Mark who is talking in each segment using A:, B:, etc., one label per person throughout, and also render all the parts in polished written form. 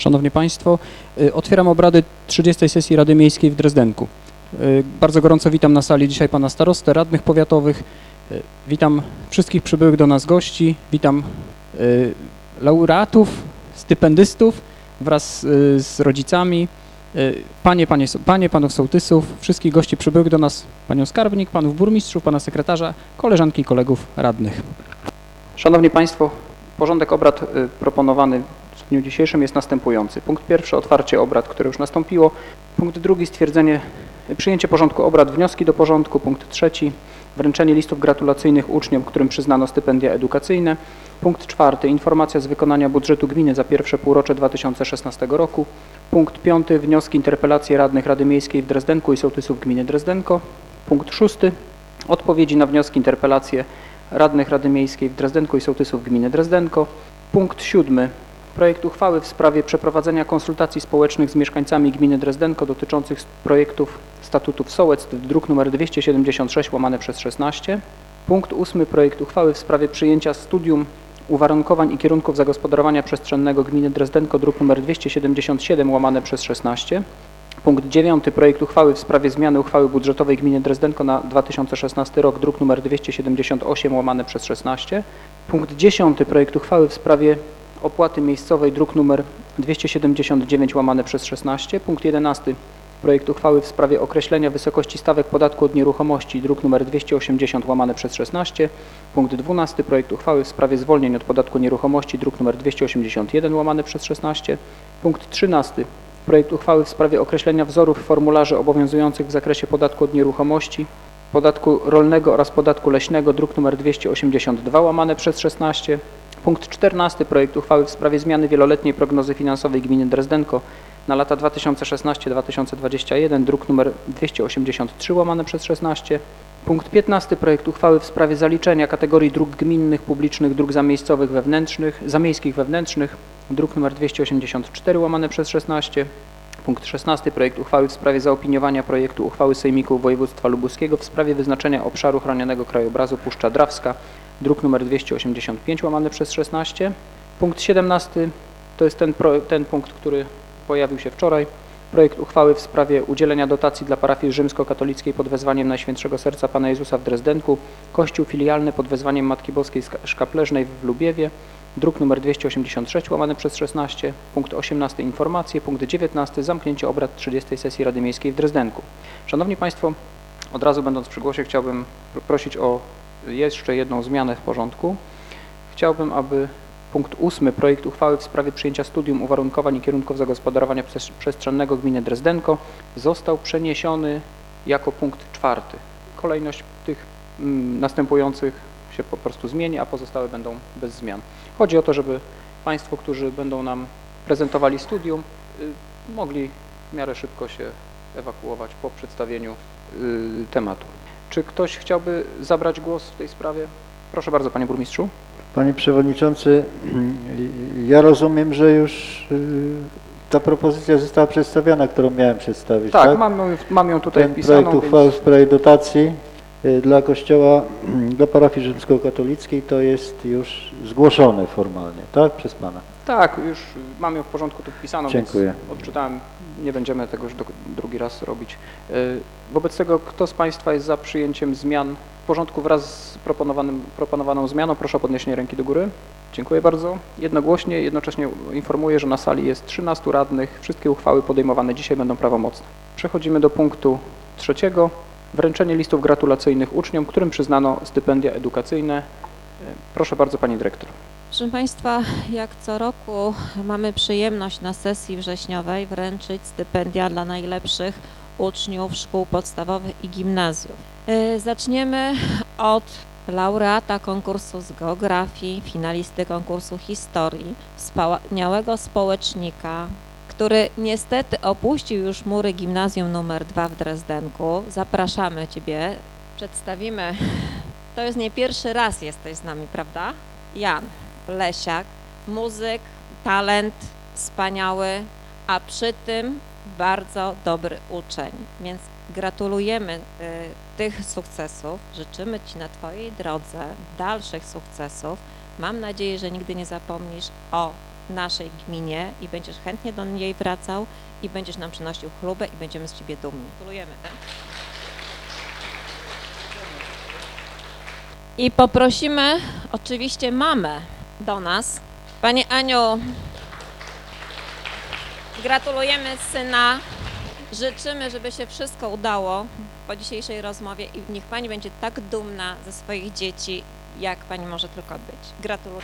A: Szanowni Państwo, otwieram obrady 30. sesji Rady Miejskiej w Drezdenku. Bardzo gorąco witam na sali dzisiaj pana starostę, radnych powiatowych. Witam wszystkich przybyłych do nas gości. Witam laureatów, stypendystów wraz z rodzicami, panów sołtysów, wszystkich gości przybyłych do nas, panią skarbnik, panów burmistrzów, pana sekretarza, koleżanki i kolegów radnych. Szanowni Państwo, porządek obrad proponowany w dniu dzisiejszym jest następujący. Punkt pierwszy, otwarcie obrad, które już nastąpiło. Punkt drugi, przyjęcie porządku obrad, wnioski do porządku. Punkt trzeci, wręczenie listów gratulacyjnych uczniom, którym przyznano stypendia edukacyjne. Punkt czwarty, informacja z wykonania budżetu gminy za pierwsze półrocze 2016 roku. Punkt piąty, wnioski, interpelacje radnych Rady Miejskiej w Drezdenku i sołtysów gminy Drezdenko. Punkt szósty, odpowiedzi na wnioski, interpelacje radnych Rady Miejskiej w Drezdenku i sołtysów gminy Drezdenko. Punkt siódmy, projekt uchwały w sprawie przeprowadzenia konsultacji społecznych z mieszkańcami gminy Drezdenko dotyczących projektów statutów sołectw, druk nr 276/16. Punkt ósmy, projekt uchwały w sprawie przyjęcia studium uwarunkowań i kierunków zagospodarowania przestrzennego gminy Drezdenko, druk nr 277/16. Punkt 9. Projekt uchwały w sprawie zmiany uchwały budżetowej gminy Drezdenko na 2016 rok, druk nr 278/16. Punkt 10. Projekt uchwały w sprawie opłaty miejscowej, druk nr 279/16. Punkt 11. Projekt uchwały w sprawie określenia wysokości stawek podatku od nieruchomości, druk nr 280/16. Punkt 12. Projekt uchwały w sprawie zwolnień od podatku nieruchomości, druk nr 281/16. Punkt 13. Projekt uchwały w sprawie określenia wzorów formularzy obowiązujących w zakresie podatku od nieruchomości, podatku rolnego oraz podatku leśnego, druk nr 282/16. Punkt 14. Projekt uchwały w sprawie zmiany wieloletniej prognozy finansowej gminy Drezdenko na lata 2016-2021, druk nr 283/16. Punkt 15. Projekt uchwały w sprawie zaliczenia kategorii dróg gminnych, publicznych, dróg zamiejskich wewnętrznych, druk nr 284/16. Punkt 16. Projekt uchwały w sprawie zaopiniowania projektu uchwały Sejmiku Województwa Lubuskiego w sprawie wyznaczenia obszaru chronionego krajobrazu Puszcza Drawska, druk nr 285/16. Punkt 17. To jest ten punkt, który pojawił się wczoraj. Projekt uchwały w sprawie udzielenia dotacji dla parafii rzymskokatolickiej pod wezwaniem Najświętszego Serca Pana Jezusa w Drezdenku, kościół filialny pod wezwaniem Matki Boskiej Szkapleżnej w Lubiewie, druk nr 286/16. Punkt 18. Informacje. Punkt 19. Zamknięcie obrad 30. sesji Rady Miejskiej w Drezdenku. Szanowni Państwo, od razu będąc przy głosie chciałbym prosić o jeszcze jedną zmianę w porządku. Chciałbym, aby punkt 8. Projekt uchwały w sprawie przyjęcia studium uwarunkowań i kierunków zagospodarowania przestrzennego gminy Drezdenko został przeniesiony jako punkt 4. Kolejność tych następujących się po prostu zmieni, a pozostałe będą bez zmian. Chodzi o to, żeby Państwo, którzy będą nam prezentowali studium, mogli w miarę szybko się ewakuować po przedstawieniu tematu. Czy ktoś chciałby zabrać głos w tej sprawie? Proszę bardzo, Panie Burmistrzu.
B: Panie Przewodniczący, ja rozumiem, że już ta propozycja została przedstawiona, którą miałem przedstawić, tak?
A: Tak, mam ją tutaj wpisaną.
B: Projekt uchwały w sprawie dotacji dla kościoła, dla parafii rzymskokatolickiej to jest już zgłoszone formalnie, tak? Przez Pana.
A: Tak, już mam ją w porządku tu wpisaną,
B: Dziękuję.
A: Więc odczytałem, nie będziemy tego już drugi raz robić. Wobec tego, kto z Państwa jest za przyjęciem zmian w porządku wraz z proponowaną zmianą, proszę o podniesienie ręki do góry. Dziękuję bardzo. Jednogłośnie, jednocześnie informuję, że na sali jest 13 radnych. Wszystkie uchwały podejmowane dzisiaj będą prawomocne. Przechodzimy do punktu 3. Wręczenie listów gratulacyjnych uczniom, którym przyznano stypendia edukacyjne. Proszę bardzo, Pani Dyrektor.
C: Proszę Państwa, jak co roku mamy przyjemność na sesji wrześniowej wręczyć stypendia dla najlepszych uczniów szkół podstawowych i gimnazjów. Zaczniemy od laureata konkursu z geografii, finalisty konkursu historii, wspaniałego społecznika, który niestety opuścił już mury gimnazjum nr 2 w Drezdenku. Zapraszamy Ciebie, przedstawimy. To jest nie pierwszy raz jesteś z nami, prawda? Jan Lesiak, muzyk, talent wspaniały, a przy tym bardzo dobry uczeń, więc gratulujemy tych sukcesów, życzymy Ci na Twojej drodze dalszych sukcesów. Mam nadzieję, że nigdy nie zapomnisz o naszej gminie i będziesz chętnie do niej wracał i będziesz nam przynosił chlubę i będziemy z Ciebie dumni. Gratulujemy. Tak? I poprosimy oczywiście mamę do nas. Pani Aniu, gratulujemy syna. Życzymy, żeby się wszystko udało po dzisiejszej rozmowie i niech Pani będzie tak dumna ze swoich dzieci, jak Pani może tylko być. Gratuluję.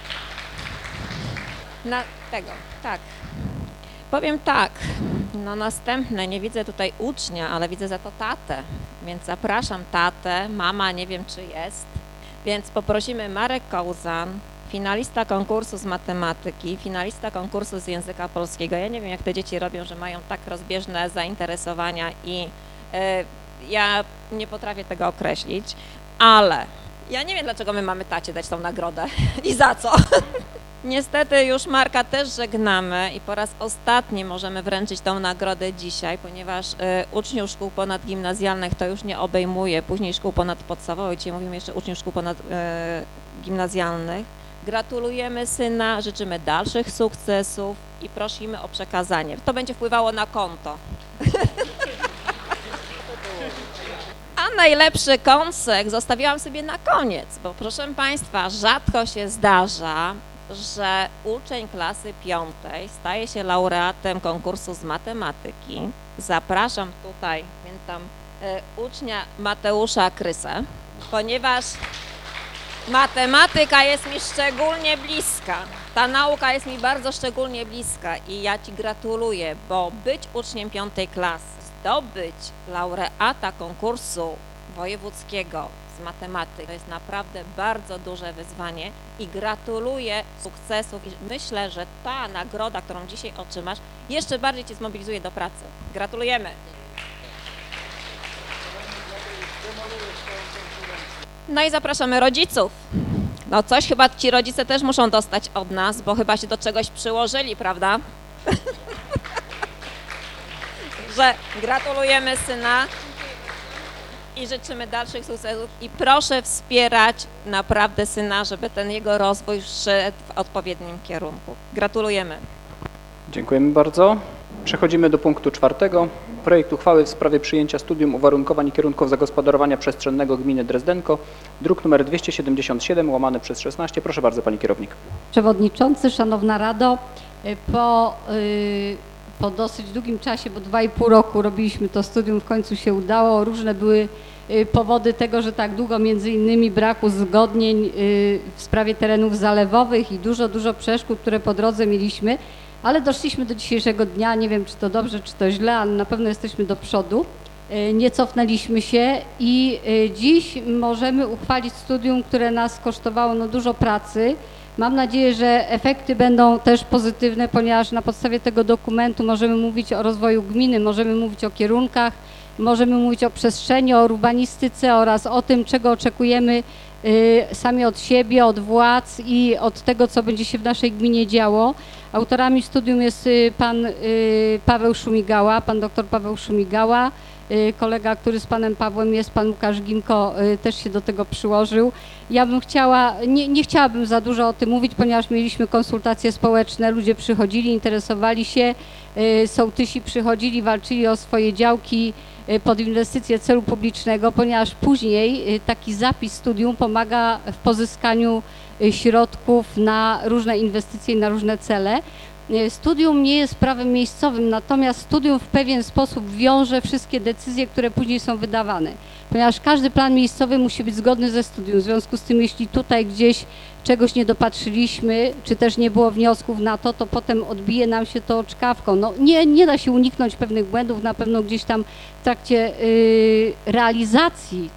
C: Tak. Powiem tak, no następne, nie widzę tutaj ucznia, ale widzę za to tatę, więc zapraszam tatę, mama nie wiem czy jest, więc poprosimy Marek Kołzan, finalista konkursu z matematyki, finalista konkursu z języka polskiego. Ja nie wiem, jak te dzieci robią, że mają tak rozbieżne zainteresowania i ja nie potrafię tego określić, ale ja nie wiem, dlaczego my mamy tacie dać tą nagrodę i za co. Niestety już Marka też żegnamy i po raz ostatni możemy wręczyć tą nagrodę dzisiaj, ponieważ uczniów szkół ponadgimnazjalnych to już nie obejmuje, później szkół ponadpodstawowych, dzisiaj mówimy jeszcze uczniów szkół ponadgimnazjalnych. Gratulujemy syna, życzymy dalszych sukcesów i prosimy o przekazanie. To będzie wpływało na konto. A najlepszy kąsek zostawiłam sobie na koniec, bo proszę Państwa, rzadko się zdarza, że uczeń klasy 5 staje się laureatem konkursu z matematyki. Zapraszam tutaj, pamiętam, ucznia Mateusza Krysę, ponieważ matematyka jest mi szczególnie bliska. Ta nauka jest mi bardzo szczególnie bliska i ja Ci gratuluję, bo być uczniem 5 klasy, zdobyć laureata konkursu wojewódzkiego z matematyki to jest naprawdę bardzo duże wyzwanie i gratuluję sukcesów i myślę, że ta nagroda, którą dzisiaj otrzymasz, jeszcze bardziej Cię zmobilizuje do pracy. Gratulujemy! No i zapraszamy rodziców. No coś chyba ci rodzice też muszą dostać od nas, bo chyba się do czegoś przyłożyli, prawda? Że gratulujemy syna i życzymy dalszych sukcesów i proszę wspierać naprawdę syna, żeby ten jego rozwój szedł w odpowiednim kierunku. Gratulujemy.
A: Dziękujemy bardzo. Przechodzimy do punktu 4. Projekt uchwały w sprawie przyjęcia studium uwarunkowań i kierunków zagospodarowania przestrzennego gminy Drezdenko, druk nr 277/16. Proszę bardzo, pani kierownik.
D: Przewodniczący, Szanowna Rado, po dosyć długim czasie, bo 2,5 roku robiliśmy to studium, w końcu się udało. Różne były powody tego, że tak długo, między innymi braku uzgodnień w sprawie terenów zalewowych i dużo przeszkód, które po drodze mieliśmy, ale doszliśmy do dzisiejszego dnia. Nie wiem, czy to dobrze, czy to źle, ale na pewno jesteśmy do przodu. Nie cofnęliśmy się i dziś możemy uchwalić studium, które nas kosztowało dużo pracy. Mam nadzieję, że efekty będą też pozytywne, ponieważ na podstawie tego dokumentu możemy mówić o rozwoju gminy, możemy mówić o kierunkach, możemy mówić o przestrzeni, o urbanistyce oraz o tym, czego oczekujemy sami od siebie, od władz i od tego, co będzie się w naszej gminie działo. Autorami studium jest pan Paweł Szumigała, pan doktor Paweł Szumigała. Kolega, który z panem Pawłem jest, pan Łukasz Gimko, też się do tego przyłożył. Ja bym chciała, nie chciałabym za dużo o tym mówić, ponieważ mieliśmy konsultacje społeczne, ludzie przychodzili, interesowali się, sołtysi przychodzili, walczyli o swoje działki pod inwestycje celu publicznego, ponieważ później taki zapis studium pomaga w pozyskaniu środków na różne inwestycje i na różne cele. Studium nie jest prawem miejscowym, natomiast studium w pewien sposób wiąże wszystkie decyzje, które później są wydawane, ponieważ każdy plan miejscowy musi być zgodny ze studium. W związku z tym, jeśli tutaj gdzieś czegoś nie dopatrzyliśmy, czy też nie było wniosków na to, to potem odbije nam się to czkawką. No, nie da się uniknąć pewnych błędów, na pewno gdzieś tam w trakcie realizacji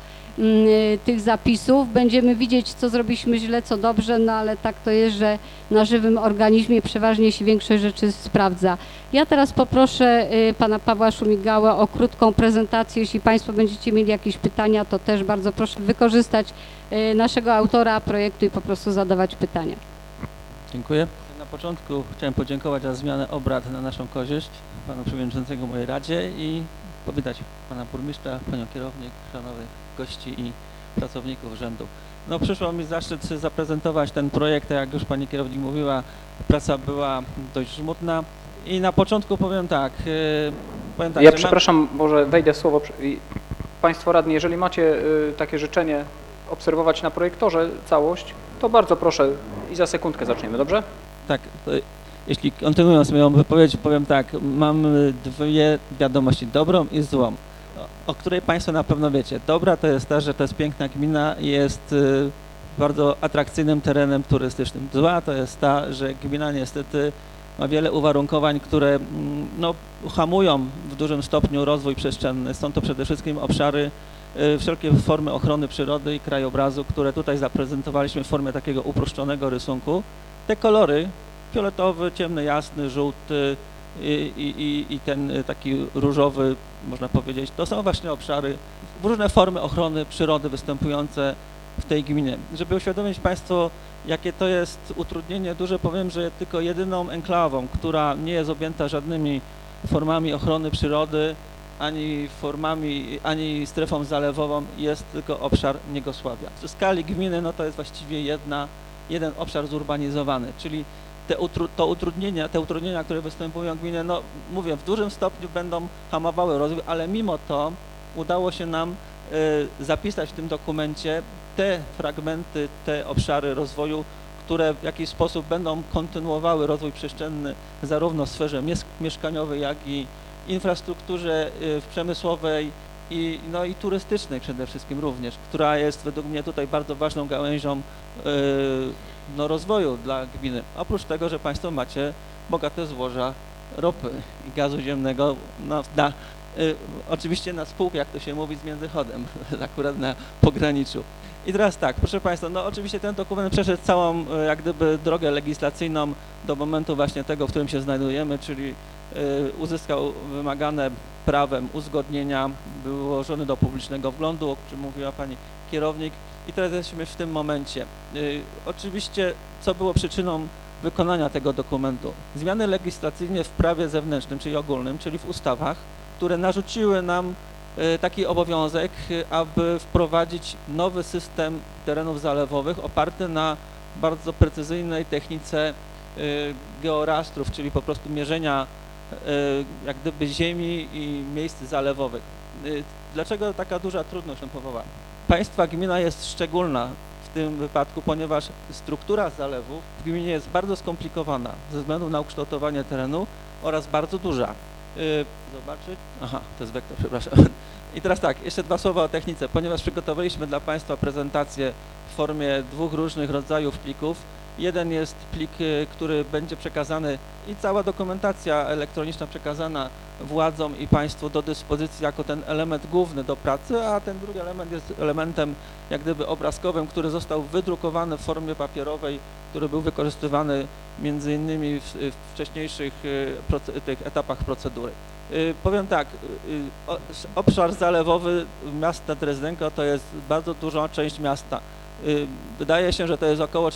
D: tych zapisów będziemy widzieć, co zrobiliśmy źle, co dobrze, no ale tak to jest, że na żywym organizmie przeważnie się większość rzeczy sprawdza. Ja teraz poproszę pana Pawła Szumigałę o krótką prezentację. Jeśli państwo będziecie mieli jakieś pytania, to też bardzo proszę wykorzystać naszego autora projektu i po prostu zadawać pytania.
E: Dziękuję. Na początku chciałem podziękować za zmianę obrad na naszą korzyść panu przewodniczącemu mojej radzie i powitać pana burmistrza, panią kierownik, szanownych gości i pracowników urzędu. No przyszło mi zaszczyt zaprezentować ten projekt, jak już pani kierownik mówiła, praca była dość żmudna i na początku powiem tak,
A: Ja przepraszam, może wejdę w słowo. Państwo radni, jeżeli macie takie życzenie obserwować na projektorze całość, to bardzo proszę i za sekundkę zaczniemy, dobrze?
E: Tak, jeśli kontynuując moją wypowiedź, powiem tak, mam dwie wiadomości, dobrą i złą, o której Państwo na pewno wiecie. Dobra to jest ta, że to jest piękna gmina i jest bardzo atrakcyjnym terenem turystycznym. Zła to jest ta, że gmina niestety ma wiele uwarunkowań, które no, hamują w dużym stopniu rozwój przestrzenny. Są to przede wszystkim obszary, wszelkie formy ochrony przyrody i krajobrazu, które tutaj zaprezentowaliśmy w formie takiego uproszczonego rysunku. Te kolory, fioletowy, ciemny, jasny, żółty i ten taki różowy, można powiedzieć, to są właśnie obszary, różne formy ochrony przyrody występujące w tej gminie. Żeby uświadomić Państwu, jakie to jest utrudnienie duże, powiem, że tylko jedyną enklawą, która nie jest objęta żadnymi formami ochrony przyrody, ani strefą zalewową, jest tylko obszar Niegosławia. W skali gminy no to jest właściwie jeden obszar zurbanizowany, czyli te utrudnienia, które występują w gminie, no mówię, w dużym stopniu będą hamowały rozwój, ale mimo to udało się nam zapisać w tym dokumencie te fragmenty, te obszary rozwoju, które w jakiś sposób będą kontynuowały rozwój przestrzenny zarówno w sferze mieszkaniowej, jak i infrastrukturze przemysłowej i turystycznej przede wszystkim również, która jest według mnie tutaj bardzo ważną gałęzią rozwoju dla gminy. Oprócz tego, że Państwo macie bogate złoża ropy i gazu ziemnego, oczywiście na spółkę, jak to się mówi, z Międzychodem, akurat na pograniczu. I teraz tak, proszę Państwa, no oczywiście ten dokument przeszedł całą jak gdyby drogę legislacyjną do momentu właśnie tego, w którym się znajdujemy, czyli uzyskał wymagane prawem uzgodnienia, był ułożony do publicznego wglądu, o czym mówiła Pani kierownik i teraz jesteśmy w tym momencie. Oczywiście, co było przyczyną wykonania tego dokumentu? Zmiany legislacyjne w prawie zewnętrznym, czyli ogólnym, czyli w ustawach, które narzuciły nam taki obowiązek, aby wprowadzić nowy system terenów zalewowych oparty na bardzo precyzyjnej technice georastrów, czyli po prostu mierzenia jak gdyby ziemi i miejsc zalewowych. Dlaczego taka duża trudność następowała? Państwa gmina jest szczególna w tym wypadku, ponieważ struktura zalewów w gminie jest bardzo skomplikowana ze względu na ukształtowanie terenu oraz bardzo duża. Zobaczyć? Aha, to jest wektor, przepraszam. I teraz tak, jeszcze dwa słowa o technice, ponieważ przygotowaliśmy dla Państwa prezentację w formie dwóch różnych rodzajów plików. Jeden jest plik, który będzie przekazany i cała dokumentacja elektroniczna przekazana władzom i Państwu do dyspozycji jako ten element główny do pracy, a ten drugi element jest elementem jak gdyby obrazkowym, który został wydrukowany w formie papierowej, który był wykorzystywany między innymi w wcześniejszych tych etapach procedury. Powiem tak, obszar zalewowy miasta Drezdenko to jest bardzo duża część miasta. Wydaje się, że to jest około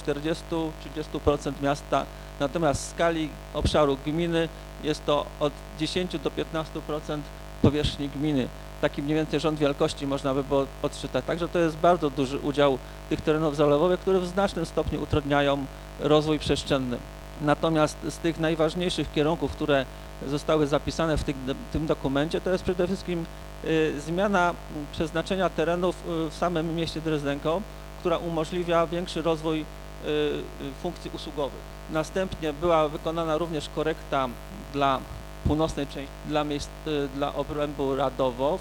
E: 40–30% miasta, natomiast w skali obszaru gminy jest to od 10 do 15% powierzchni gminy. Taki mniej więcej rząd wielkości można by było odczytać. Także to jest bardzo duży udział tych terenów zalewowych, które w znacznym stopniu utrudniają rozwój przestrzenny. Natomiast z tych najważniejszych kierunków, które zostały zapisane w tym dokumencie, to jest przede wszystkim zmiana przeznaczenia terenów w samym mieście Drezdenko, która umożliwia większy rozwój funkcji usługowych. Następnie była wykonana również korekta dla północnej części, dla obrębu Radowo,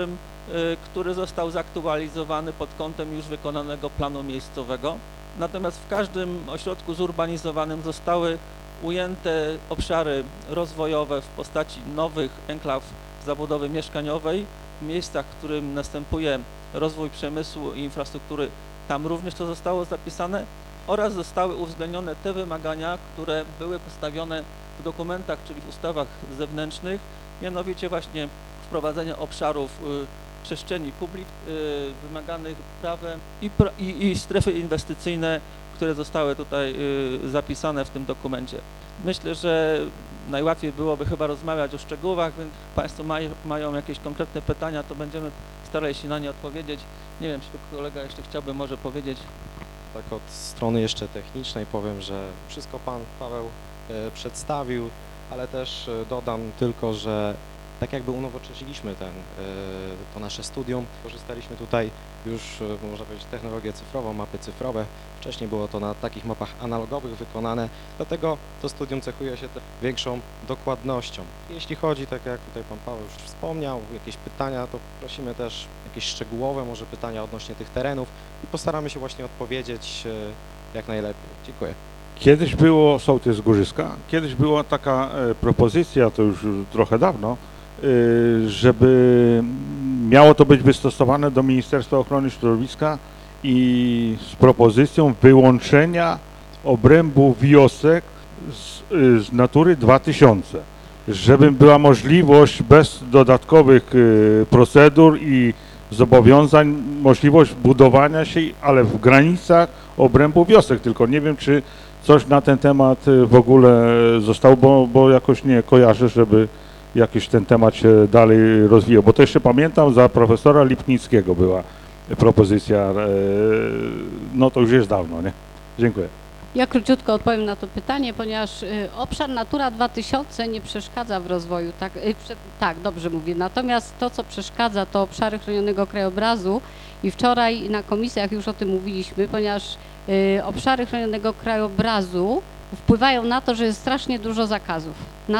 E: który został zaktualizowany pod kątem już wykonanego planu miejscowego. Natomiast w każdym ośrodku zurbanizowanym zostały ujęte obszary rozwojowe w postaci nowych enklaw zabudowy mieszkaniowej, w miejscach, w którym następuje rozwój przemysłu i infrastruktury, tam również to zostało zapisane oraz zostały uwzględnione te wymagania, które były postawione w dokumentach, czyli w ustawach zewnętrznych, mianowicie właśnie wprowadzenie obszarów przestrzeni wymaganych prawem i strefy inwestycyjne, które zostały tutaj zapisane w tym dokumencie. Myślę, że najłatwiej byłoby chyba rozmawiać o szczegółach, więc Państwo mają jakieś konkretne pytania, to będziemy staraj się na nie odpowiedzieć. Nie wiem, czy tu kolega jeszcze chciałby może powiedzieć.
F: Tak od strony jeszcze technicznej powiem, że wszystko pan Paweł przedstawił, ale też dodam tylko, że tak jakby unowocześniliśmy to nasze studium, korzystaliśmy tutaj już, można powiedzieć, technologię cyfrową, mapy cyfrowe. Wcześniej było to na takich mapach analogowych wykonane, dlatego to studium cechuje się większą dokładnością. Jeśli chodzi, tak jak tutaj pan Paweł już wspomniał, jakieś pytania, to prosimy też jakieś szczegółowe może pytania odnośnie tych terenów i postaramy się właśnie odpowiedzieć jak najlepiej. Dziękuję.
G: Kiedyś było, sołtys Górzyska, kiedyś była taka propozycja, to już trochę dawno, żeby miało to być wystosowane do Ministerstwa Ochrony Środowiska i z propozycją wyłączenia obrębu wiosek z Natury 2000, żeby była możliwość bez dodatkowych procedur i zobowiązań, możliwość budowania się, ale w granicach obrębu wiosek, tylko nie wiem, czy coś na ten temat w ogóle zostało, bo jakoś nie kojarzę, żeby jakiś ten temat się dalej rozwijał, bo to jeszcze pamiętam, za profesora Lipnickiego była propozycja, no to już jest dawno, nie? Dziękuję.
D: Ja króciutko odpowiem na to pytanie, ponieważ obszar Natura 2000 nie przeszkadza w rozwoju, tak, dobrze mówię, natomiast to, co przeszkadza, to obszary chronionego krajobrazu i wczoraj na komisjach już o tym mówiliśmy, ponieważ obszary chronionego krajobrazu wpływają na to, że jest strasznie dużo zakazów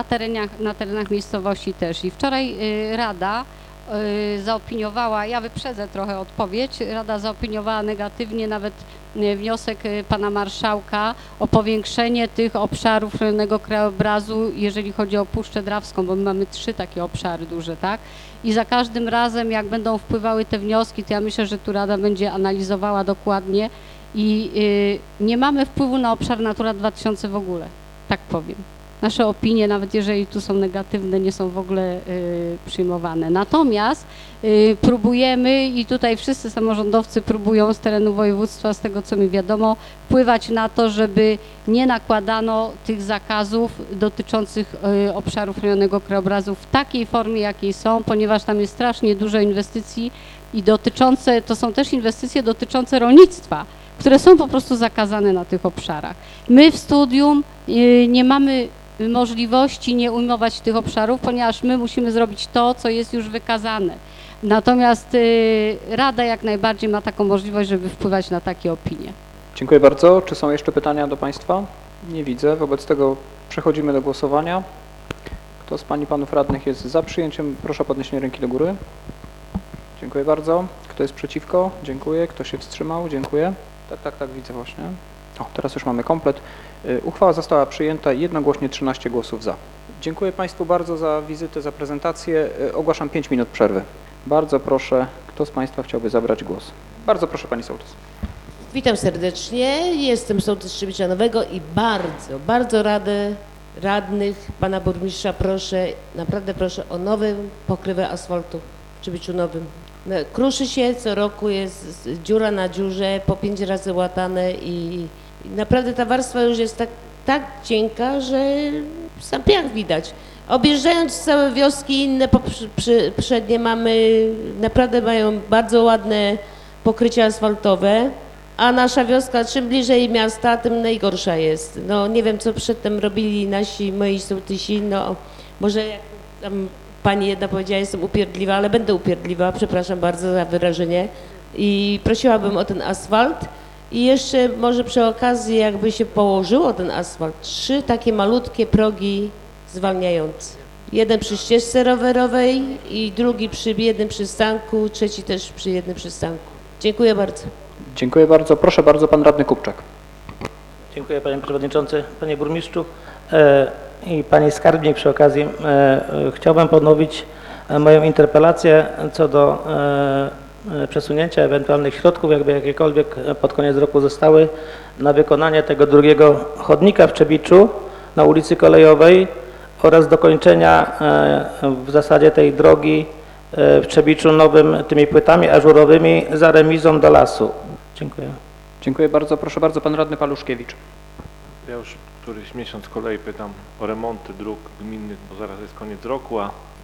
D: na terenach miejscowości też i wczoraj Rada zaopiniowała, ja wyprzedzę trochę odpowiedź, Rada zaopiniowała negatywnie nawet wniosek pana marszałka o powiększenie tych obszarów chronionego krajobrazu, jeżeli chodzi o Puszczę Drawską, bo my mamy 3 takie obszary duże, tak? I za każdym razem, jak będą wpływały te wnioski, to ja myślę, że tu Rada będzie analizowała dokładnie i nie mamy wpływu na obszar Natura 2000 w ogóle, tak powiem. Nasze opinie, nawet jeżeli tu są negatywne, nie są w ogóle przyjmowane. Natomiast próbujemy i tutaj wszyscy samorządowcy próbują z terenu województwa, z tego co mi wiadomo, wpływać na to, żeby nie nakładano tych zakazów dotyczących obszarów chronionego krajobrazu w takiej formie, jakiej są, ponieważ tam jest strasznie dużo inwestycji i to są też inwestycje dotyczące rolnictwa, które są po prostu zakazane na tych obszarach. My w studium nie mamy możliwości nie ujmować tych obszarów, ponieważ my musimy zrobić to, co jest już wykazane. Natomiast Rada jak najbardziej ma taką możliwość, żeby wpływać na takie opinie.
A: Dziękuję bardzo. Czy są jeszcze pytania do Państwa? Nie widzę. Wobec tego przechodzimy do głosowania. Kto z Pań i Panów Radnych jest za przyjęciem? Proszę o podniesienie ręki do góry. Dziękuję bardzo. Kto jest przeciwko? Dziękuję. Kto się wstrzymał? Dziękuję. Tak, widzę właśnie. O, teraz już mamy komplet. Uchwała została przyjęta jednogłośnie 13 głosów za. Dziękuję Państwu bardzo za wizytę, za prezentację. Ogłaszam 5 minut przerwy. Bardzo proszę, kto z Państwa chciałby zabrać głos? Bardzo proszę Pani Sołtys.
H: Witam serdecznie, jestem sołtys Trzebicza Nowego i bardzo radnych, pana burmistrza proszę, naprawdę proszę o nową pokrywę asfaltu w Trzebiczu Nowym. No, kruszy się, co roku jest dziura na dziurze, po 5 razy łatane i naprawdę ta warstwa już jest tak cienka, że sam piach widać. Objeżdżając całe wioski inne poprzednie naprawdę mają bardzo ładne pokrycia asfaltowe, a nasza wioska czym bliżej miasta, tym najgorsza jest. No nie wiem, co przedtem robili moi sołtysi, no może jak tam pani jedna powiedziała, jestem upierdliwa, ale będę upierdliwa, przepraszam bardzo za wyrażenie i prosiłabym o ten asfalt. I jeszcze może przy okazji, jakby się położyło ten asfalt, 3 takie malutkie progi zwalniające. Jeden przy ścieżce rowerowej i drugi przy jednym przystanku, trzeci też przy jednym przystanku. Dziękuję bardzo.
A: Dziękuję bardzo. Proszę bardzo, Pan Radny Kupczak.
I: Dziękuję Panie Przewodniczący, Panie Burmistrzu i Pani Skarbnik. Przy okazji chciałbym ponowić moją interpelację co do przesunięcia ewentualnych środków, jakby jakiekolwiek pod koniec roku zostały, na wykonanie tego drugiego chodnika w Trzebiczu na ulicy Kolejowej oraz dokończenia w zasadzie tej drogi w Trzebiczu Nowym tymi płytami ażurowymi za remizą do lasu. Dziękuję.
A: Dziękuję bardzo. Proszę bardzo, Pan Radny Paluszkiewicz.
J: Ja już któryś miesiąc z kolei pytam o remonty dróg gminnych, bo zaraz jest koniec roku, a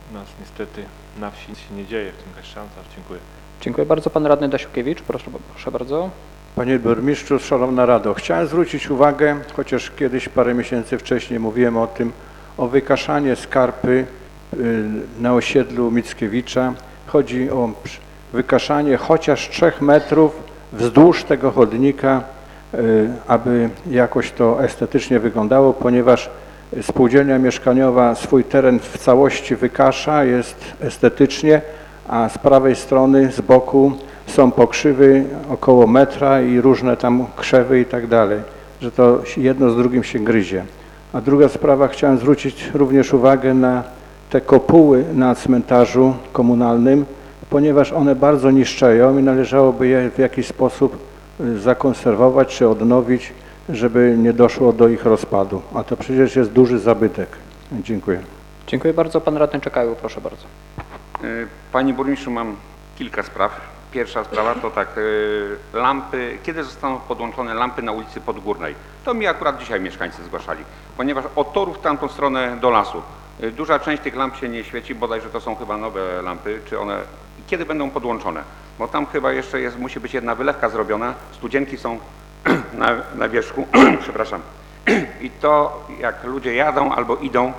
J: U nas niestety na wsi nic się nie dzieje w tym Kaszczanach. Dziękuję.
A: Dziękuję bardzo. Pan radny Dasiukiewicz, proszę bardzo.
K: Panie burmistrzu, szanowna Rado, chciałem zwrócić uwagę, chociaż kiedyś parę miesięcy wcześniej mówiłem o tym, o wykaszanie skarpy na osiedlu Mickiewicza. Chodzi o wykaszanie chociaż 3 metrów wzdłuż tego chodnika, aby jakoś to estetycznie wyglądało, ponieważ spółdzielnia mieszkaniowa swój teren w całości wykasza, jest estetycznie, a z prawej strony, z boku są pokrzywy około metra i różne tam krzewy i tak dalej, że to jedno z drugim się gryzie. A druga sprawa, chciałem zwrócić również uwagę na te kopuły na cmentarzu komunalnym, ponieważ one bardzo niszczeją i należałoby je w jakiś sposób zakonserwować czy odnowić, żeby nie doszło do ich rozpadu. A to przecież jest duży zabytek. Dziękuję.
A: Dziękuję bardzo. Pan radny Czekaju, proszę bardzo.
L: Panie burmistrzu, mam kilka spraw. Pierwsza sprawa to tak, lampy, kiedy zostaną podłączone lampy na ulicy Podgórnej? To mi akurat dzisiaj mieszkańcy zgłaszali, ponieważ od torów w tamtą stronę do lasu duża część tych lamp się nie świeci, bodajże to są chyba nowe lampy, czy one, kiedy będą podłączone? Bo tam chyba jeszcze musi być jedna wylewka zrobiona, studzienki są na wierzchu, przepraszam, i to jak ludzie jadą albo idą,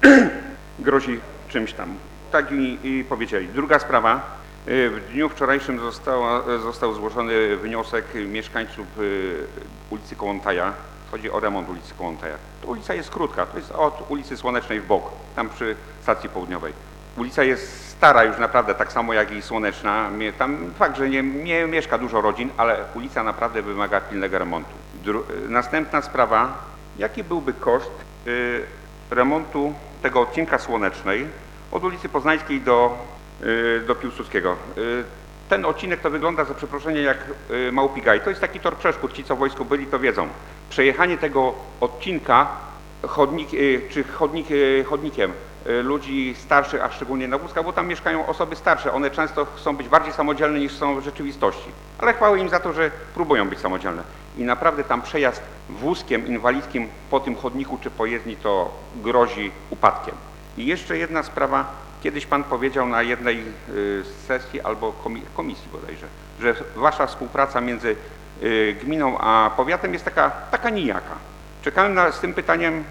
L: grozi czymś tam. Tak mi powiedzieli. Druga sprawa, w dniu wczorajszym został zgłoszony wniosek mieszkańców ulicy Kołątaja. Chodzi o remont ulicy Kołątaja. To ulica jest krótka, to jest od ulicy Słonecznej w bok, tam przy stacji południowej. Ulica jest stara już naprawdę, tak samo jak i Słoneczna. Tam fakt, że nie mieszka dużo rodzin, ale ulica naprawdę wymaga pilnego remontu. Następna sprawa, jaki byłby koszt remontu tego odcinka Słonecznej od ulicy Poznańskiej do Piłsudskiego. Ten odcinek to wygląda, za przeproszenie, jak Małpigaj. To jest taki tor przeszkód, ci co w wojsku byli to wiedzą. Przejechanie tego odcinka chodnikiem ludzi starszych, a szczególnie na wózkach, bo tam mieszkają osoby starsze, one często chcą być bardziej samodzielne niż są w rzeczywistości. Ale chwała im za to, że próbują być samodzielne. I naprawdę tam przejazd wózkiem inwalidzkim po tym chodniku czy po jezdni to grozi upadkiem. I jeszcze jedna sprawa, kiedyś Pan powiedział na jednej sesji albo komisji bodajże, że Wasza współpraca między gminą a powiatem jest taka nijaka. Czekałem z tym pytaniem,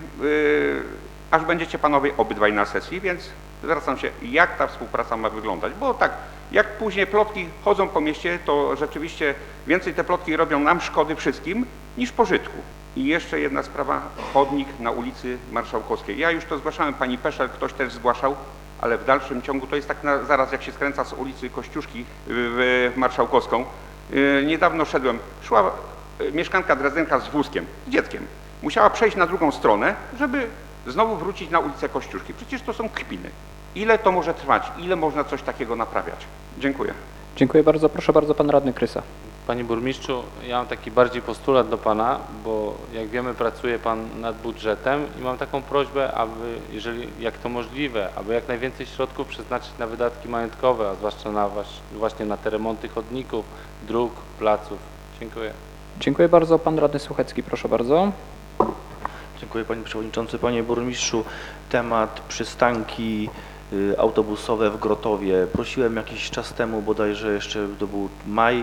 L: aż będziecie Panowie obydwaj na sesji, więc zwracam się, jak ta współpraca ma wyglądać, bo tak, jak później plotki chodzą po mieście, to rzeczywiście więcej te plotki robią nam szkody wszystkim niż pożytku. I jeszcze jedna sprawa, chodnik na ulicy Marszałkowskiej. Ja już to zgłaszałem, pani Peszel, ktoś też zgłaszał, ale w dalszym ciągu to jest tak zaraz jak się skręca z ulicy Kościuszki w Marszałkowską. Niedawno szła mieszkanka Drezdynka z wózkiem, z dzieckiem. Musiała przejść na drugą stronę, żeby znowu wrócić na ulicę Kościuszki. Przecież to są kpiny. Ile to może trwać? Ile można coś takiego naprawiać? Dziękuję.
A: Dziękuję bardzo. Proszę bardzo, pan radny Krysa.
M: Panie burmistrzu, ja mam taki bardziej postulat do Pana, bo jak wiemy pracuje Pan nad budżetem i mam taką prośbę, aby, jak to możliwe, aby jak najwięcej środków przeznaczyć na wydatki majątkowe, a zwłaszcza właśnie na te remonty chodników, dróg, placów. Dziękuję.
A: Dziękuję bardzo. Pan radny Suchecki, proszę bardzo.
N: Dziękuję Panie Przewodniczący. Panie Burmistrzu, temat przystanki autobusowe w Grotowie. Prosiłem jakiś czas temu, bodajże jeszcze to był maj,